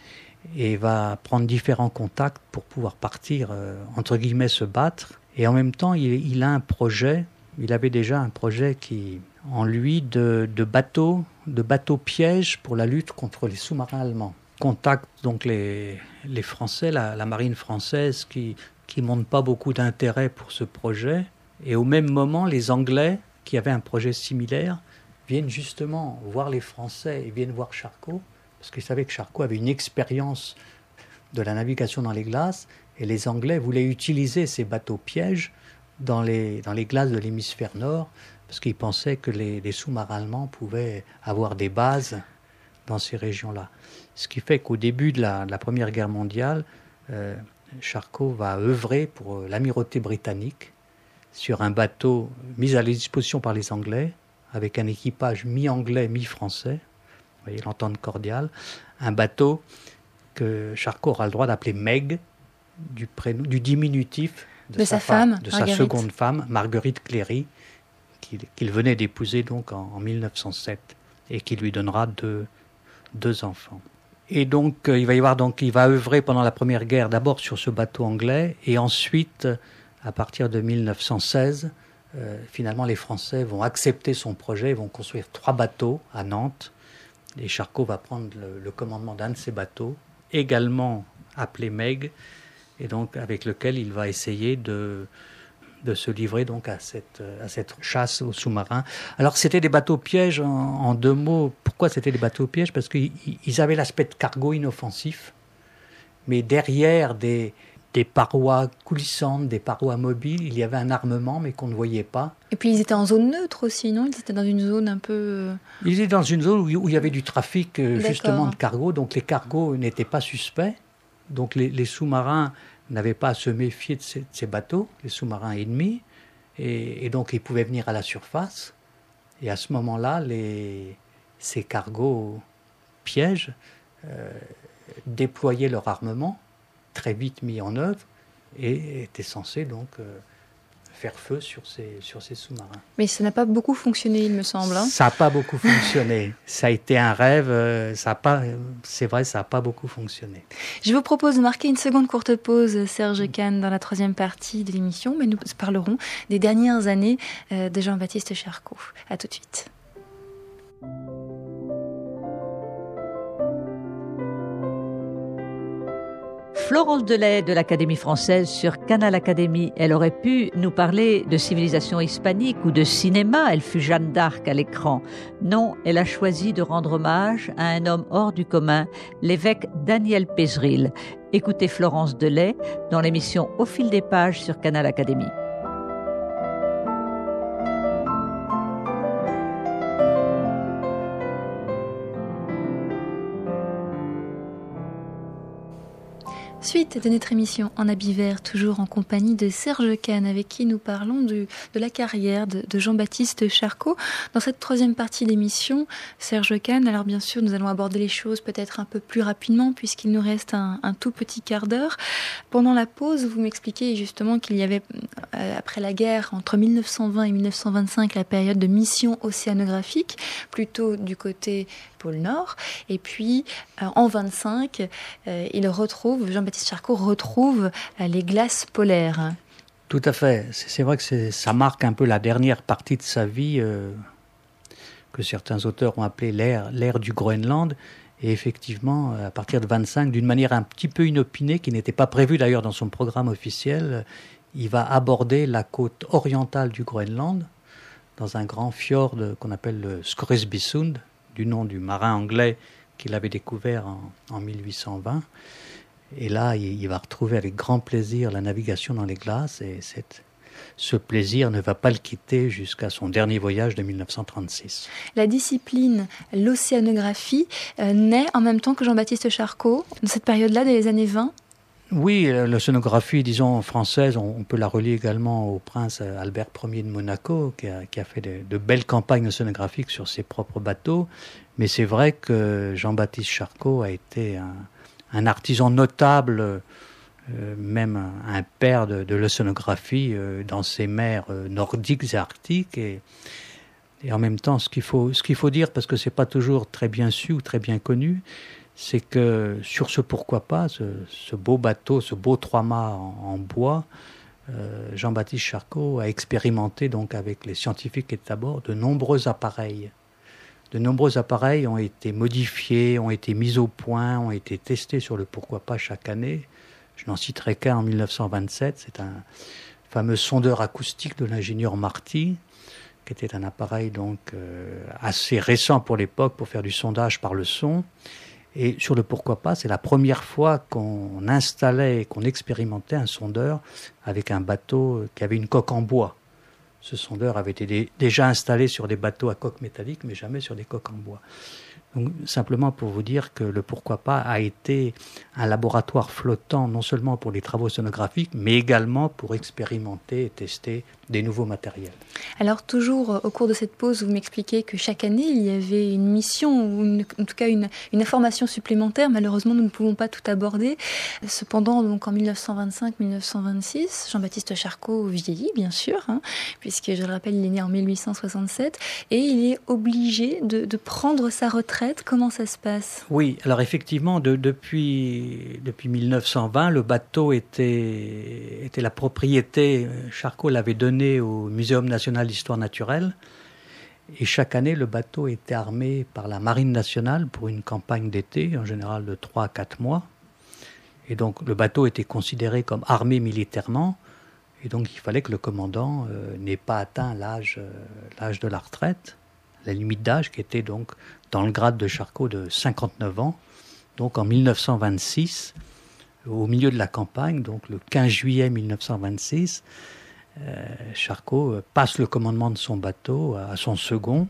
et va prendre différents contacts pour pouvoir partir, euh, entre guillemets, se battre. Et en même temps, il, il a un projet, il avait déjà un projet qui, en lui, de, de bateau, de bateau piège pour la lutte contre les sous-marins allemands. Contacte donc les, les Français, la, la marine française, qui qui montre pas beaucoup d'intérêt pour ce projet. Et au même moment, les Anglais, qui avaient un projet similaire, viennent justement voir les Français et viennent voir Charcot, parce qu'ils savaient que Charcot avait une expérience de la navigation dans les glaces, et les Anglais voulaient utiliser ces bateaux pièges dans les, dans les glaces de l'hémisphère nord, parce qu'ils pensaient que les, les sous-marins allemands pouvaient avoir des bases dans ces régions-là. Ce qui fait qu'au début de la, de la Première Guerre mondiale, euh, Charcot va œuvrer pour l'amirauté britannique sur un bateau mis à la disposition par les Anglais, avec un équipage mi-anglais, mi-français, vous voyez l'entente cordiale, un bateau que Charcot aura le droit d'appeler Meg, du, prénom, du diminutif de, de sa, sa femme, femme, de Marguerite. sa seconde femme, Marguerite Cléry, qu'il, qu'il venait d'épouser donc en, en dix-neuf cent sept et qui lui donnera deux, deux enfants. Et donc euh, il va y avoir donc il va œuvrer pendant la Première Guerre d'abord sur ce bateau anglais et ensuite à partir de dix-neuf cent seize, euh, finalement les Français vont accepter son projet, vont construire trois bateaux à Nantes. Et Charcot va prendre le, le commandement d'un de ces bateaux, également appelé Meg, et donc avec lequel il va essayer de, de se livrer donc à cette, à cette chasse aux sous-marins. Alors c'était des bateaux pièges en, en deux mots. Pourquoi c'était des bateaux pièges ? Parce qu'ils ils avaient l'aspect de cargo inoffensif, mais derrière des, des parois coulissantes, des parois mobiles, il y avait un armement mais qu'on ne voyait pas. Et puis ils étaient en zone neutre aussi, non ? Ils étaient dans une zone un peu... Ils étaient dans une zone où, où il y avait du trafic euh, justement de cargo, donc les cargos n'étaient pas suspects. Donc les, les sous-marins n'avaient pas à se méfier de ces, de ces bateaux, les sous-marins ennemis, et, et donc ils pouvaient venir à la surface. Et à ce moment-là, les, ces cargos pièges euh, déployaient leur armement, très vite mis en œuvre, et étaient censés donc euh, faire feu sur ces, sur ces sous-marins. Mais ça n'a pas beaucoup fonctionné, il me semble. Hein. Ça n'a pas beaucoup fonctionné. Ça a été un rêve, euh, ça a pas, c'est vrai, ça n'a pas beaucoup fonctionné. Je vous propose de marquer une seconde courte pause, Serge Kahn, dans la troisième partie de l'émission, mais nous parlerons des dernières années euh, de Jean-Baptiste Charcot. À tout de suite. Florence Delay de l'Académie française sur Canal Académie. Elle aurait pu nous parler de civilisation hispanique ou de cinéma. Elle fut Jeanne d'Arc à l'écran. Non, elle a choisi de rendre hommage à un homme hors du commun, l'évêque Daniel Pézeril. Écoutez Florence Delay dans l'émission Au fil des pages sur Canal Académie. Suite de notre émission En habit vert, toujours en compagnie de Serge Kahn, avec qui nous parlons du, de la carrière de, de Jean-Baptiste Charcot. Dans cette troisième partie d'émission, Serge Kahn, alors bien sûr, nous allons aborder les choses peut-être un peu plus rapidement, puisqu'il nous reste un, un tout petit quart d'heure. Pendant la pause, vous m'expliquez justement qu'il y avait, euh, après la guerre, entre mille neuf cent vingt et mille neuf cent vingt-cinq, la période de mission océanographique, plutôt du côté pôle Nord. Et puis, euh, en vingt-cinq, euh, il retrouve, Jean-Baptiste Charcot retrouve euh, les glaces polaires. Tout à fait. C'est, c'est vrai que c'est, ça marque un peu la dernière partie de sa vie euh, que certains auteurs ont appelé l'ère, l'ère du Groenland. Et effectivement, à partir de vingt-cinq, d'une manière un petit peu inopinée, qui n'était pas prévue d'ailleurs dans son programme officiel, il va aborder la côte orientale du Groenland, dans un grand fjord qu'on appelle le Scoresbysund, du nom du marin anglais qu'il avait découvert en, en mille huit cent vingt. Et là, il, il va retrouver avec grand plaisir la navigation dans les glaces, et cette, ce plaisir ne va pas le quitter jusqu'à son dernier voyage de mille neuf cent trente-six. La discipline, l'océanographie, euh, naît en même temps que Jean-Baptiste Charcot, dans cette période-là, des années vingt. Oui, l'océanographie, disons, française, on, on peut la relier également au prince Albert Ier de Monaco, qui a, qui a fait de, de belles campagnes océanographiques sur ses propres bateaux. Mais c'est vrai que Jean-Baptiste Charcot a été un, un artisan notable, euh, même un, un père de, de l'océanographie euh, dans ces mers euh, nordiques et arctiques. Et, et en même temps, ce qu'il faut, ce qu'il faut dire, parce que c'est pas toujours très bien su ou très bien connu, c'est que sur ce pourquoi pas, ce, ce beau bateau, ce beau trois-mâts en, en bois, euh, Jean-Baptiste Charcot a expérimenté donc avec les scientifiques qui étaient à bord de nombreux appareils. De nombreux appareils ont été modifiés, ont été mis au point, ont été testés sur le pourquoi pas chaque année. Je n'en citerai qu'un en mille neuf cent vingt-sept, c'est un fameux sondeur acoustique de l'ingénieur Marty, qui était un appareil donc euh, assez récent pour l'époque pour faire du sondage par le son. Et sur le pourquoi pas, c'est la première fois qu'on installait, qu'on expérimentait un sondeur avec un bateau qui avait une coque en bois. Ce sondeur avait été dé- déjà installé sur des bateaux à coque métallique, mais jamais sur des coques en bois. Donc, simplement pour vous dire que le pourquoi pas a été un laboratoire flottant, non seulement pour les travaux sonographiques, mais également pour expérimenter et tester des nouveaux matériels. Alors toujours au cours de cette pause, vous m'expliquez que chaque année, il y avait une mission, ou une, en tout cas une, une information supplémentaire. Malheureusement, nous ne pouvons pas tout aborder. Cependant, donc en mille neuf cent vingt-cinq mille neuf cent vingt-six, Jean-Baptiste Charcot vieillit, bien sûr, hein, puisque, je le rappelle, il est né en mille huit cent soixante-sept, et il est obligé de, de prendre sa retraite. Comment ça se passe ? Oui, alors effectivement, de, depuis, depuis mille neuf cent vingt, le bateau était, était la propriété, Charcot l'avait donné au Muséum national d'histoire naturelle, et chaque année, le bateau était armé par la Marine nationale pour une campagne d'été, en général de trois à quatre mois. Et donc, le bateau était considéré comme armé militairement, et donc il fallait que le commandant euh, n'ait pas atteint l'âge, euh, l'âge de la retraite, la limite d'âge qui était donc dans le grade de Charcot de cinquante-neuf ans. Donc en mille neuf cent vingt-six, au milieu de la campagne, donc le quinze juillet mille neuf cent vingt-six, euh, Charcot passe le commandement de son bateau à son second,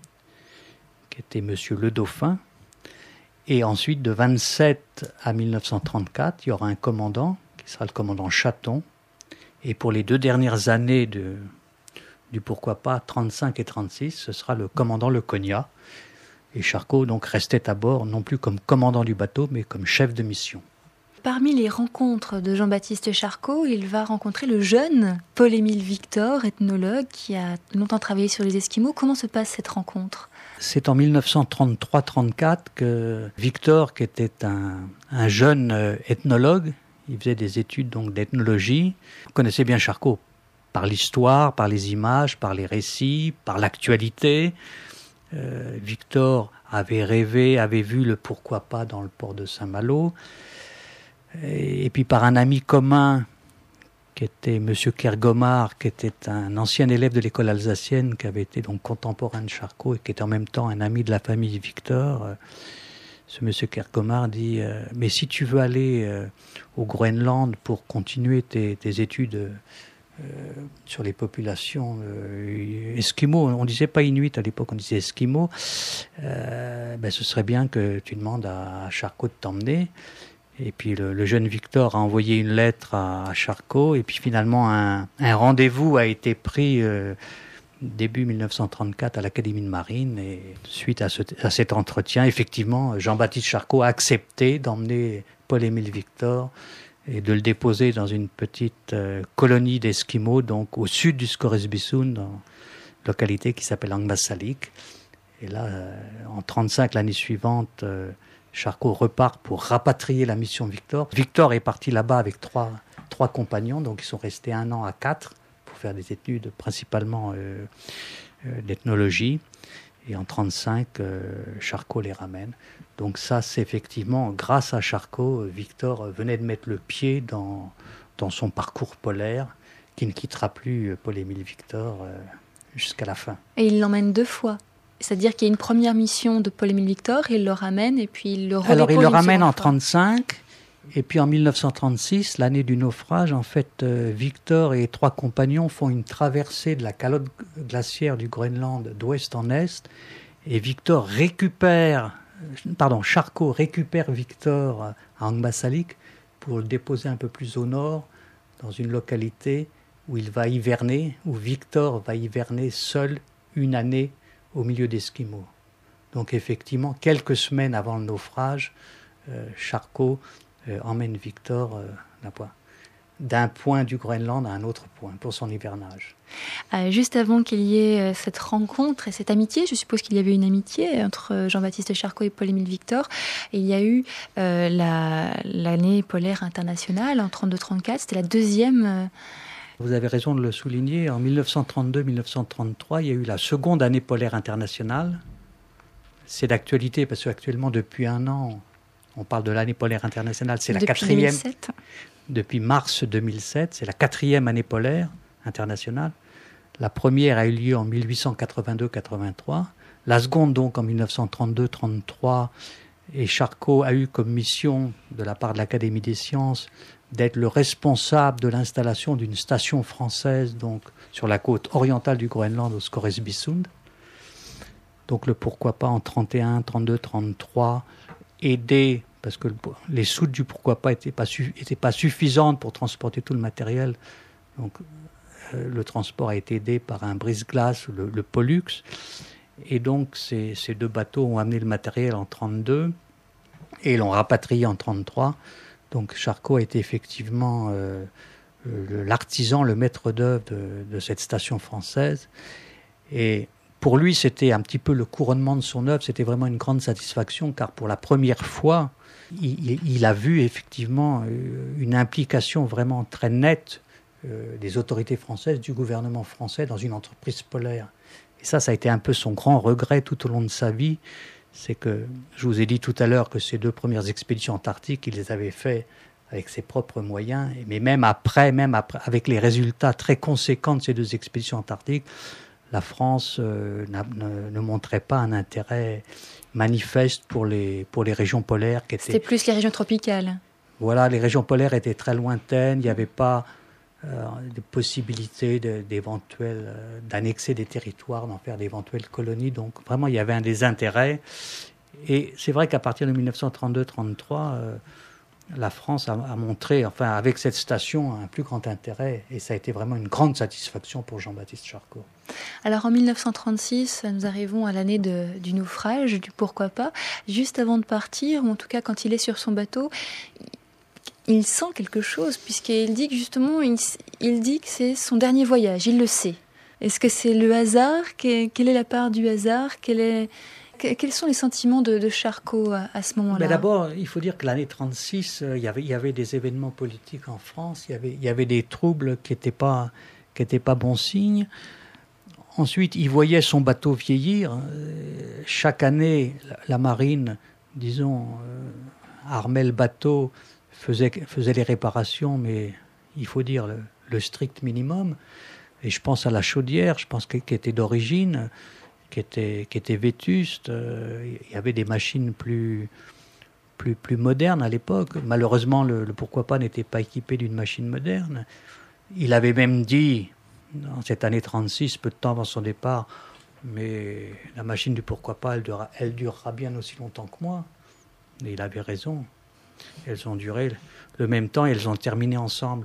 qui était Monsieur Le Dauphin. Et ensuite, de vingt-sept à mille neuf cent trente-quatre, il y aura un commandant, qui sera le commandant Chaton. Et pour les deux dernières années de, du pourquoi pas trente-cinq et trente-six, ce sera le commandant Le Cogna. Et Charcot donc restait à bord, non plus comme commandant du bateau, mais comme chef de mission. Parmi les rencontres de Jean-Baptiste Charcot, il va rencontrer le jeune Paul-Émile Victor, ethnologue, qui a longtemps travaillé sur les Esquimaux. Comment se passe cette rencontre ? C'est en mille neuf cent trente-trois trente-quatre que Victor, qui était un, un jeune ethnologue, il faisait des études donc d'ethnologie, connaissait bien Charcot par l'histoire, par les images, par les récits, par l'actualité. Euh, Victor avait rêvé, avait vu le pourquoi pas dans le port de Saint-Malo. Et, et puis par un ami commun, qui était M. Kergomar, qui était un ancien élève de l'école alsacienne, qui avait été donc contemporain de Charcot et qui était en même temps un ami de la famille Victor. Euh, ce M. Kergomar dit euh, « Mais si tu veux aller euh, au Groenland pour continuer tes, tes études euh, sur les populations euh, esquimaux, on ne disait pas inuit à l'époque, on disait esquimaux, euh, ben, ce serait bien que tu demandes à, à Charcot de t'emmener. » Et puis le, le jeune Victor a envoyé une lettre à, à Charcot, et puis finalement un, un rendez-vous a été pris euh, début dix-neuf cent trente-quatre à l'Académie de Marine, et suite à, ce, à cet entretien, effectivement, Jean-Baptiste Charcot a accepté d'emmener Paul-Émile Victor et de le déposer dans une petite euh, colonie d'Esquimaux, donc au sud du Scoresbysund, dans une localité qui s'appelle Angmasalik. Et là, euh, en trente-cinq, l'année suivante, euh, Charcot repart pour rapatrier la mission Victor. Victor est parti là-bas avec trois, trois compagnons, donc ils sont restés un an à quatre pour faire des études principalement euh, euh, d'ethnologie. Et en trente-cinq, euh, Charcot les ramène. Donc ça, c'est effectivement, grâce à Charcot, Victor venait de mettre le pied dans, dans son parcours polaire, qui ne quittera plus Paul-Émile Victor euh, jusqu'à la fin. Et il l'emmène deux fois. C'est-à-dire qu'il y a une première mission de Paul-Émile Victor, il le ramène et puis il le redépose. Alors il le ramène en fois. trente-cinq, et puis en dix-neuf cent trente-six, l'année du naufrage, en fait, euh, Victor et trois compagnons font une traversée de la calotte glaciaire du Groenland d'ouest en est, et Victor récupère, pardon, Charcot récupère Victor à Angmasalik pour le déposer un peu plus au nord, dans une localité où il va hiverner, où Victor va hiverner seul une année au milieu d'Esquimaux. Donc effectivement, quelques semaines avant le naufrage, euh, Charcot euh, emmène Victor euh, d'un, point, d'un point du Groenland à un autre point pour son hivernage. Euh, juste avant qu'il y ait euh, cette rencontre et cette amitié, je suppose qu'il y avait une amitié entre Jean-Baptiste Charcot et Paul-Émile Victor. Et il y a eu euh, la, l'année polaire internationale en trente-deux trente-quatre, c'était la deuxième... Euh, Vous avez raison de le souligner, en dix-neuf cent trente-deux dix-neuf cent trente-trois, il y a eu la seconde année polaire internationale. C'est d'actualité parce qu'actuellement, depuis un an, on parle de l'année polaire internationale. C'est la depuis quatrième. deux mille sept. Depuis mars deux mille sept, c'est la quatrième année polaire internationale. La première a eu lieu en dix-huit cent quatre-vingt-deux quatre-vingt-trois. La seconde, donc, en dix-neuf cent trente-deux trente-trois. Et Charcot a eu comme mission, de la part de l'Académie des sciences, d'être le responsable de l'installation d'une station française donc, sur la côte orientale du Groenland, au Scoresbysund. Donc le pourquoi pas en trente et un, trente-deux, trente-trois, aider, parce que les soutes du pourquoi pas n'étaient pas, su, étaient pas suffisantes pour transporter tout le matériel. Donc euh, le transport a été aidé par un brise-glace, le, le Pollux. Et donc ces, ces deux bateaux ont amené le matériel en trente-deux et l'ont rapatrié en trente-trois. Donc Charcot a été effectivement euh, l'artisan, le maître d'œuvre de, de cette station française. Et pour lui, c'était un petit peu le couronnement de son œuvre. C'était vraiment une grande satisfaction, car pour la première fois, il, il a vu effectivement une implication vraiment très nette euh, des autorités françaises, du gouvernement français dans une entreprise polaire. Et ça, ça a été un peu son grand regret tout au long de sa vie. C'est que, je vous ai dit tout à l'heure que ces deux premières expéditions antarctiques, il les avait fait avec ses propres moyens, mais même après, même après, avec les résultats très conséquents de ces deux expéditions antarctiques, la France euh, ne, ne montrait pas un intérêt manifeste pour les, pour les régions polaires. Qui étaient, C'était plus les régions tropicales. Voilà, les régions polaires étaient très lointaines, il n'y avait pas euh, de possibilité de, d'éventuelles, euh, d'annexer des territoires, d'en faire d'éventuelles colonies. Donc vraiment, il y avait un désintérêt. Et c'est vrai qu'à partir de dix-neuf cent trente-deux trente-trois, euh, la France a, a montré, enfin avec cette station, un plus grand intérêt. Et ça a été vraiment une grande satisfaction pour Jean-Baptiste Charcot. Alors en dix-neuf cent trente-six, nous arrivons à l'année de, du naufrage, du pourquoi pas. Juste avant de partir, ou en tout cas quand il est sur son bateau, il sent quelque chose, puisqu'il dit que justement, il, il dit que c'est son dernier voyage, il le sait. Est-ce que c'est le hasard ? Quelle est la part du hasard ? Quelle est... Quels sont les sentiments de, de Charcot à, à ce moment-là ? Mais d'abord, il faut dire que l'année trente-six, euh, il, y avait, il y avait des événements politiques en France, il y avait, il y avait des troubles qui n'étaient pas, qui n'étaient pas bon signe. Ensuite, il voyait son bateau vieillir. Euh, chaque année, la, la marine, disons, euh, armait le bateau, faisait, faisait les réparations, mais il faut dire le, le strict minimum. Et je pense à la chaudière, je pense qu'elle était d'origine, qui était, qui était vétuste. Il y avait des machines plus, plus, plus modernes à l'époque. Malheureusement, le, le pourquoi pas n'était pas équipé d'une machine moderne. Il avait même dit, en cette année trente-six, peu de temps avant son départ, mais la machine du pourquoi pas, elle durera, elle durera bien aussi longtemps que moi. Et il avait raison. Elles ont duré le même temps et elles ont terminé ensemble.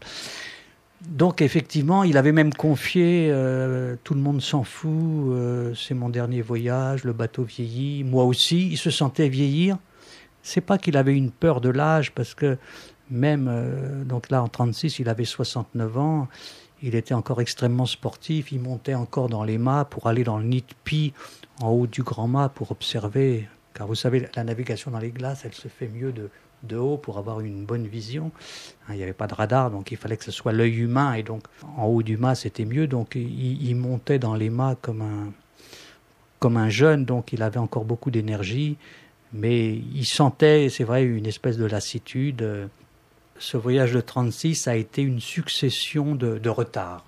Donc effectivement, il avait même confié, euh, tout le monde s'en fout, euh, c'est mon dernier voyage, le bateau vieillit, moi aussi, il se sentait vieillir. C'est pas qu'il avait une peur de l'âge, parce que même, euh, donc là en trente-six, il avait soixante-neuf ans, il était encore extrêmement sportif, il montait encore dans les mâts pour aller dans le nid de pie, en haut du grand mât pour observer, car vous savez, la navigation dans les glaces, elle se fait mieux de... de haut pour avoir une bonne vision. Il n'y avait pas de radar, donc il fallait que ce soit l'œil humain, et donc en haut du mât c'était mieux, donc il, il montait dans les mâts comme un, comme un jeune, donc il avait encore beaucoup d'énergie, mais il sentait, c'est vrai, une espèce de lassitude. Ce voyage de trente-six a été une succession de, de retards.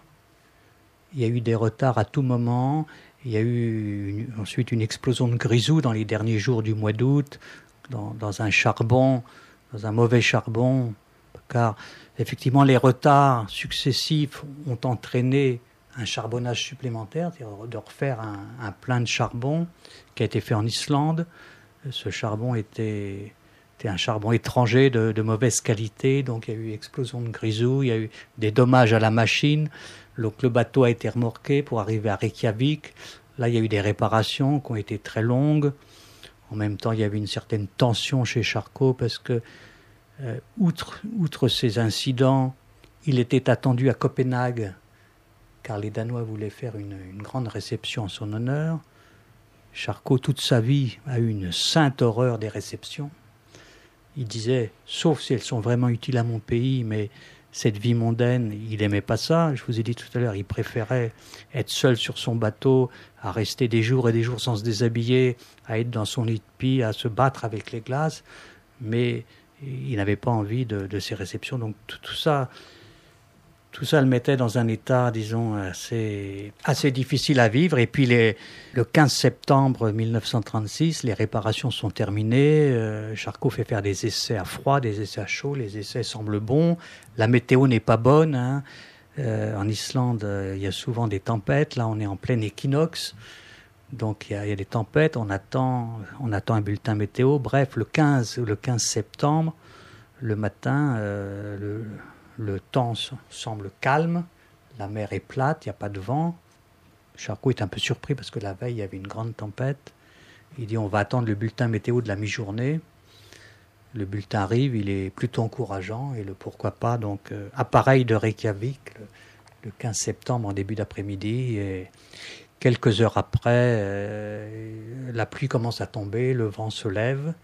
Il y a eu des retards à tout moment, il y a eu une, ensuite une explosion de grisou dans les derniers jours du mois d'août, dans, dans un charbon, dans un mauvais charbon, car effectivement les retards successifs ont entraîné un charbonnage supplémentaire, c'est-à-dire de refaire un, un plein de charbon qui a été fait en Islande. Ce charbon était, était un charbon étranger de, de mauvaise qualité, donc il y a eu explosion de grisou, il y a eu des dommages à la machine, donc le bateau a été remorqué pour arriver à Reykjavik. Là il y a eu des réparations qui ont été très longues. En même temps, il y avait une certaine tension chez Charcot parce que, euh, outre, outre ces incidents, il était attendu à Copenhague, car les Danois voulaient faire une, une grande réception en son honneur. Charcot, toute sa vie, a eu une sainte horreur des réceptions. Il disait, sauf si elles sont vraiment utiles à mon pays, mais cette vie mondaine, il n'aimait pas ça. Je vous ai dit tout à l'heure, il préférait être seul sur son bateau, à rester des jours et des jours sans se déshabiller, à être dans son lit de pie, à se battre avec les glaces. Mais il n'avait pas envie de, de ces réceptions. Donc tout, tout ça, tout ça le mettait dans un état, disons, assez, assez difficile à vivre. Et puis les, le quinze septembre mille neuf cent trente-six, les réparations sont terminées. Euh, Charcot fait faire des essais à froid, des essais à chaud. Les essais semblent bons. La météo n'est pas bonne, hein. Euh, en Islande, euh, il y a souvent des tempêtes. Là, on est en plein équinoxe. Donc, il y a, il y a des tempêtes. On attend, on attend un bulletin météo. Bref, le quinze, le quinze septembre, le matin, euh, le, le temps semble calme. La mer est plate, il n'y a pas de vent. Charcot est un peu surpris parce que la veille, il y avait une grande tempête. Il dit, on va attendre le bulletin météo de la mi-journée. Le bulletin arrive, il est plutôt encourageant, et le pourquoi pas, donc euh, appareil de Reykjavik, le, le quinze septembre en début d'après-midi, et quelques heures après, euh, la pluie commence à tomber, le vent se lève,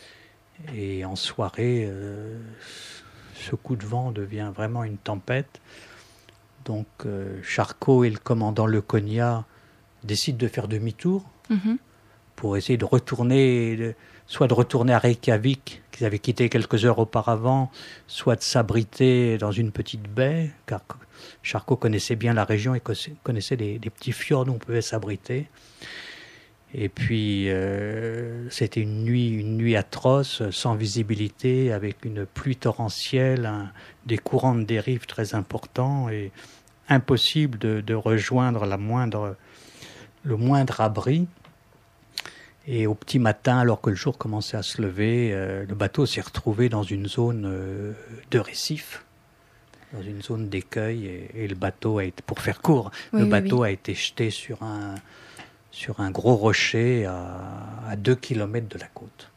et en soirée, euh, ce coup de vent devient vraiment une tempête. Donc euh, Charcot et le commandant Leconia décident de faire demi-tour, mm-hmm. pour essayer de retourner... De, soit de retourner à Reykjavik, qu'ils avaient quitté quelques heures auparavant, soit de s'abriter dans une petite baie, car Charcot connaissait bien la région et connaissait des, des petits fjords où on pouvait s'abriter. Et puis, euh, c'était une nuit, une nuit atroce, sans visibilité, avec une pluie torrentielle, un, des courants de dérive très importants, et impossible de, de rejoindre la moindre, le moindre abri. Et au petit matin, alors que le jour commençait à se lever, euh, le bateau s'est retrouvé dans une zone euh, de récif, dans une zone d'écueil, et, et le bateau a été, pour faire court, oui, le bateau oui. a été jeté sur un, sur un gros rocher à, à deux kilomètres de la côte.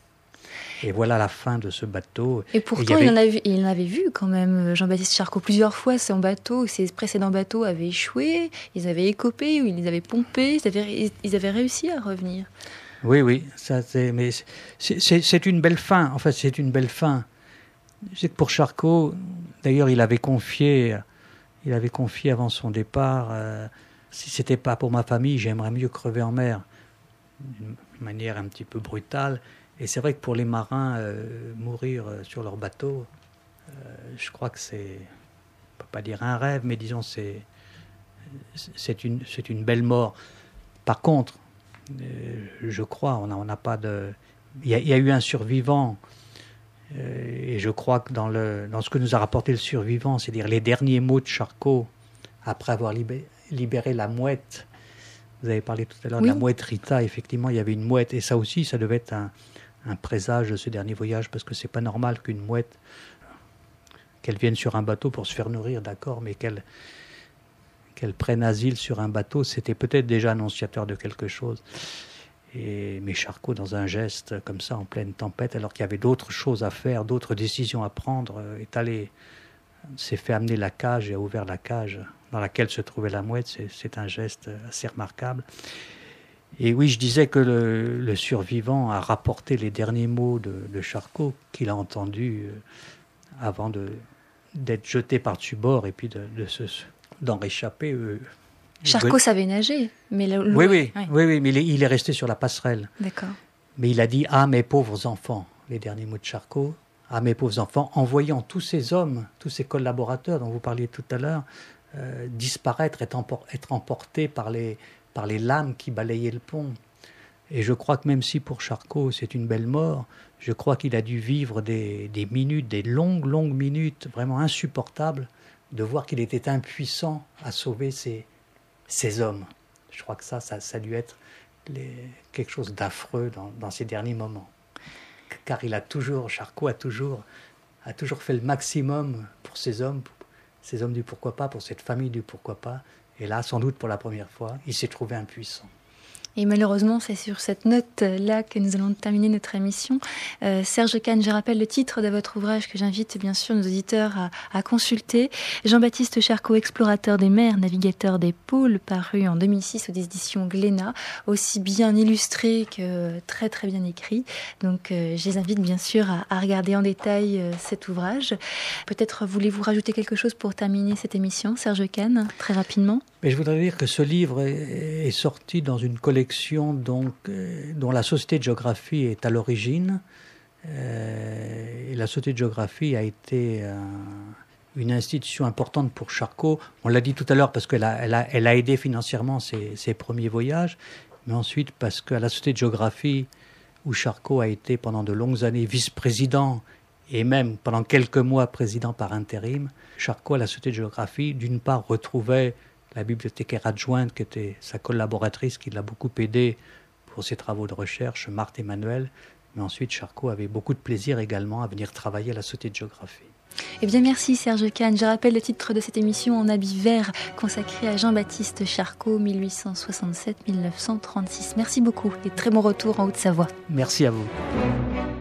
Et voilà la fin de ce bateau. Et pourtant, et il, avait... il, en avait, il en avait vu quand même, Jean-Baptiste Charcot, plusieurs fois. Son bateau, ses précédents bateaux avaient échoué, ils avaient écopé, ils les avaient pompés, ils avaient, ils avaient réussi à revenir. Oui, oui, ça, c'est, mais c'est, c'est, c'est une belle fin. En fait, c'est une belle fin. C'est que pour Charcot, d'ailleurs, il avait confié, il avait confié avant son départ, euh, si c'était pas pour ma famille, j'aimerais mieux crever en mer, d'une manière un petit peu brutale. Et c'est vrai que pour les marins, euh, mourir sur leur bateau, euh, je crois que c'est, on ne peut pas dire un rêve, mais disons c'est, c'est, une, c'est une belle mort. Par contre, euh, je crois, on n'a pas de... Il y, y a eu un survivant, euh, et je crois que dans, le, dans ce que nous a rapporté le survivant, c'est-à-dire les derniers mots de Charcot, après avoir libéré, libéré la mouette. Vous avez parlé tout à l'heure oui. de la mouette Rita. Effectivement, il y avait une mouette. Et ça aussi, ça devait être un, un présage de ce dernier voyage, parce que c'est pas normal qu'une mouette, qu'elle vienne sur un bateau pour se faire nourrir, d'accord, mais qu'elle, qu'elle prenne asile sur un bateau, c'était peut-être déjà annonciateur de quelque chose. Et, mais Charcot, dans un geste comme ça, en pleine tempête, alors qu'il y avait d'autres choses à faire, d'autres décisions à prendre, est allé, s'est fait amener la cage et a ouvert la cage dans laquelle se trouvait la mouette. C'est, c'est un geste assez remarquable. Et oui, je disais que le, le survivant a rapporté les derniers mots de, de Charcot qu'il a entendus avant de, d'être jeté par-dessus bord et puis de, de se, d'en réchapper. Charcot savait nager, mais le, le... Oui, oui, oui, oui, oui, mais il est, il est resté sur la passerelle. D'accord. Mais il a dit « Ah, mes pauvres enfants », les derniers mots de Charcot, « Ah, mes pauvres enfants », en voyant tous ces hommes, tous ces collaborateurs dont vous parliez tout à l'heure, euh, disparaître, être, empor- être emportés par les, par les lames qui balayaient le pont. Et je crois que même si pour Charcot c'est une belle mort, je crois qu'il a dû vivre des, des minutes, des longues, longues minutes, vraiment insupportables, de voir qu'il était impuissant à sauver ces, ces hommes. Je crois que ça, ça, ça a dû être les, quelque chose d'affreux dans, dans ces derniers moments. Car il a toujours, Charcot a toujours, a toujours fait le maximum pour ces hommes, pour ces hommes du pourquoi pas, pour cette famille du pourquoi pas. Et là, sans doute pour la première fois, il s'est trouvé impuissant. Et malheureusement, c'est sur cette note-là que nous allons terminer notre émission. Euh, Serge Kahn, je rappelle le titre de votre ouvrage que j'invite bien sûr nos auditeurs à, à consulter. Jean-Baptiste Charcot, explorateur des mers, navigateur des pôles, paru en deux mille six aux éditions Glénat, aussi bien illustré que très très bien écrit. Donc euh, je les invite bien sûr à, à regarder en détail euh, cet ouvrage. Peut-être voulez-vous rajouter quelque chose pour terminer cette émission, Serge Kahn, très rapidement? Mais je voudrais dire que ce livre est, est sorti dans une collection donc, euh, dont la Société de géographie est à l'origine. Euh, et la Société de géographie a été euh, une institution importante pour Charcot. On l'a dit tout à l'heure parce qu'elle a, elle a, elle a aidé financièrement ses, ses premiers voyages, mais ensuite parce qu'à la Société de géographie, où Charcot a été pendant de longues années vice-président et même pendant quelques mois président par intérim, Charcot à la Société de géographie, d'une part, retrouvait la bibliothécaire adjointe qui était sa collaboratrice, qui l'a beaucoup aidé pour ses travaux de recherche, Marthe Emmanuel. Mais ensuite, Charcot avait beaucoup de plaisir également à venir travailler à la Société de géographie. Eh bien, merci Serge Kahn. Je rappelle le titre de cette émission En habit vert, consacrée à Jean-Baptiste Charcot, dix-huit cent soixante-sept à dix-neuf cent trente-six. Merci beaucoup et très bon retour en Haute-Savoie. Merci à vous.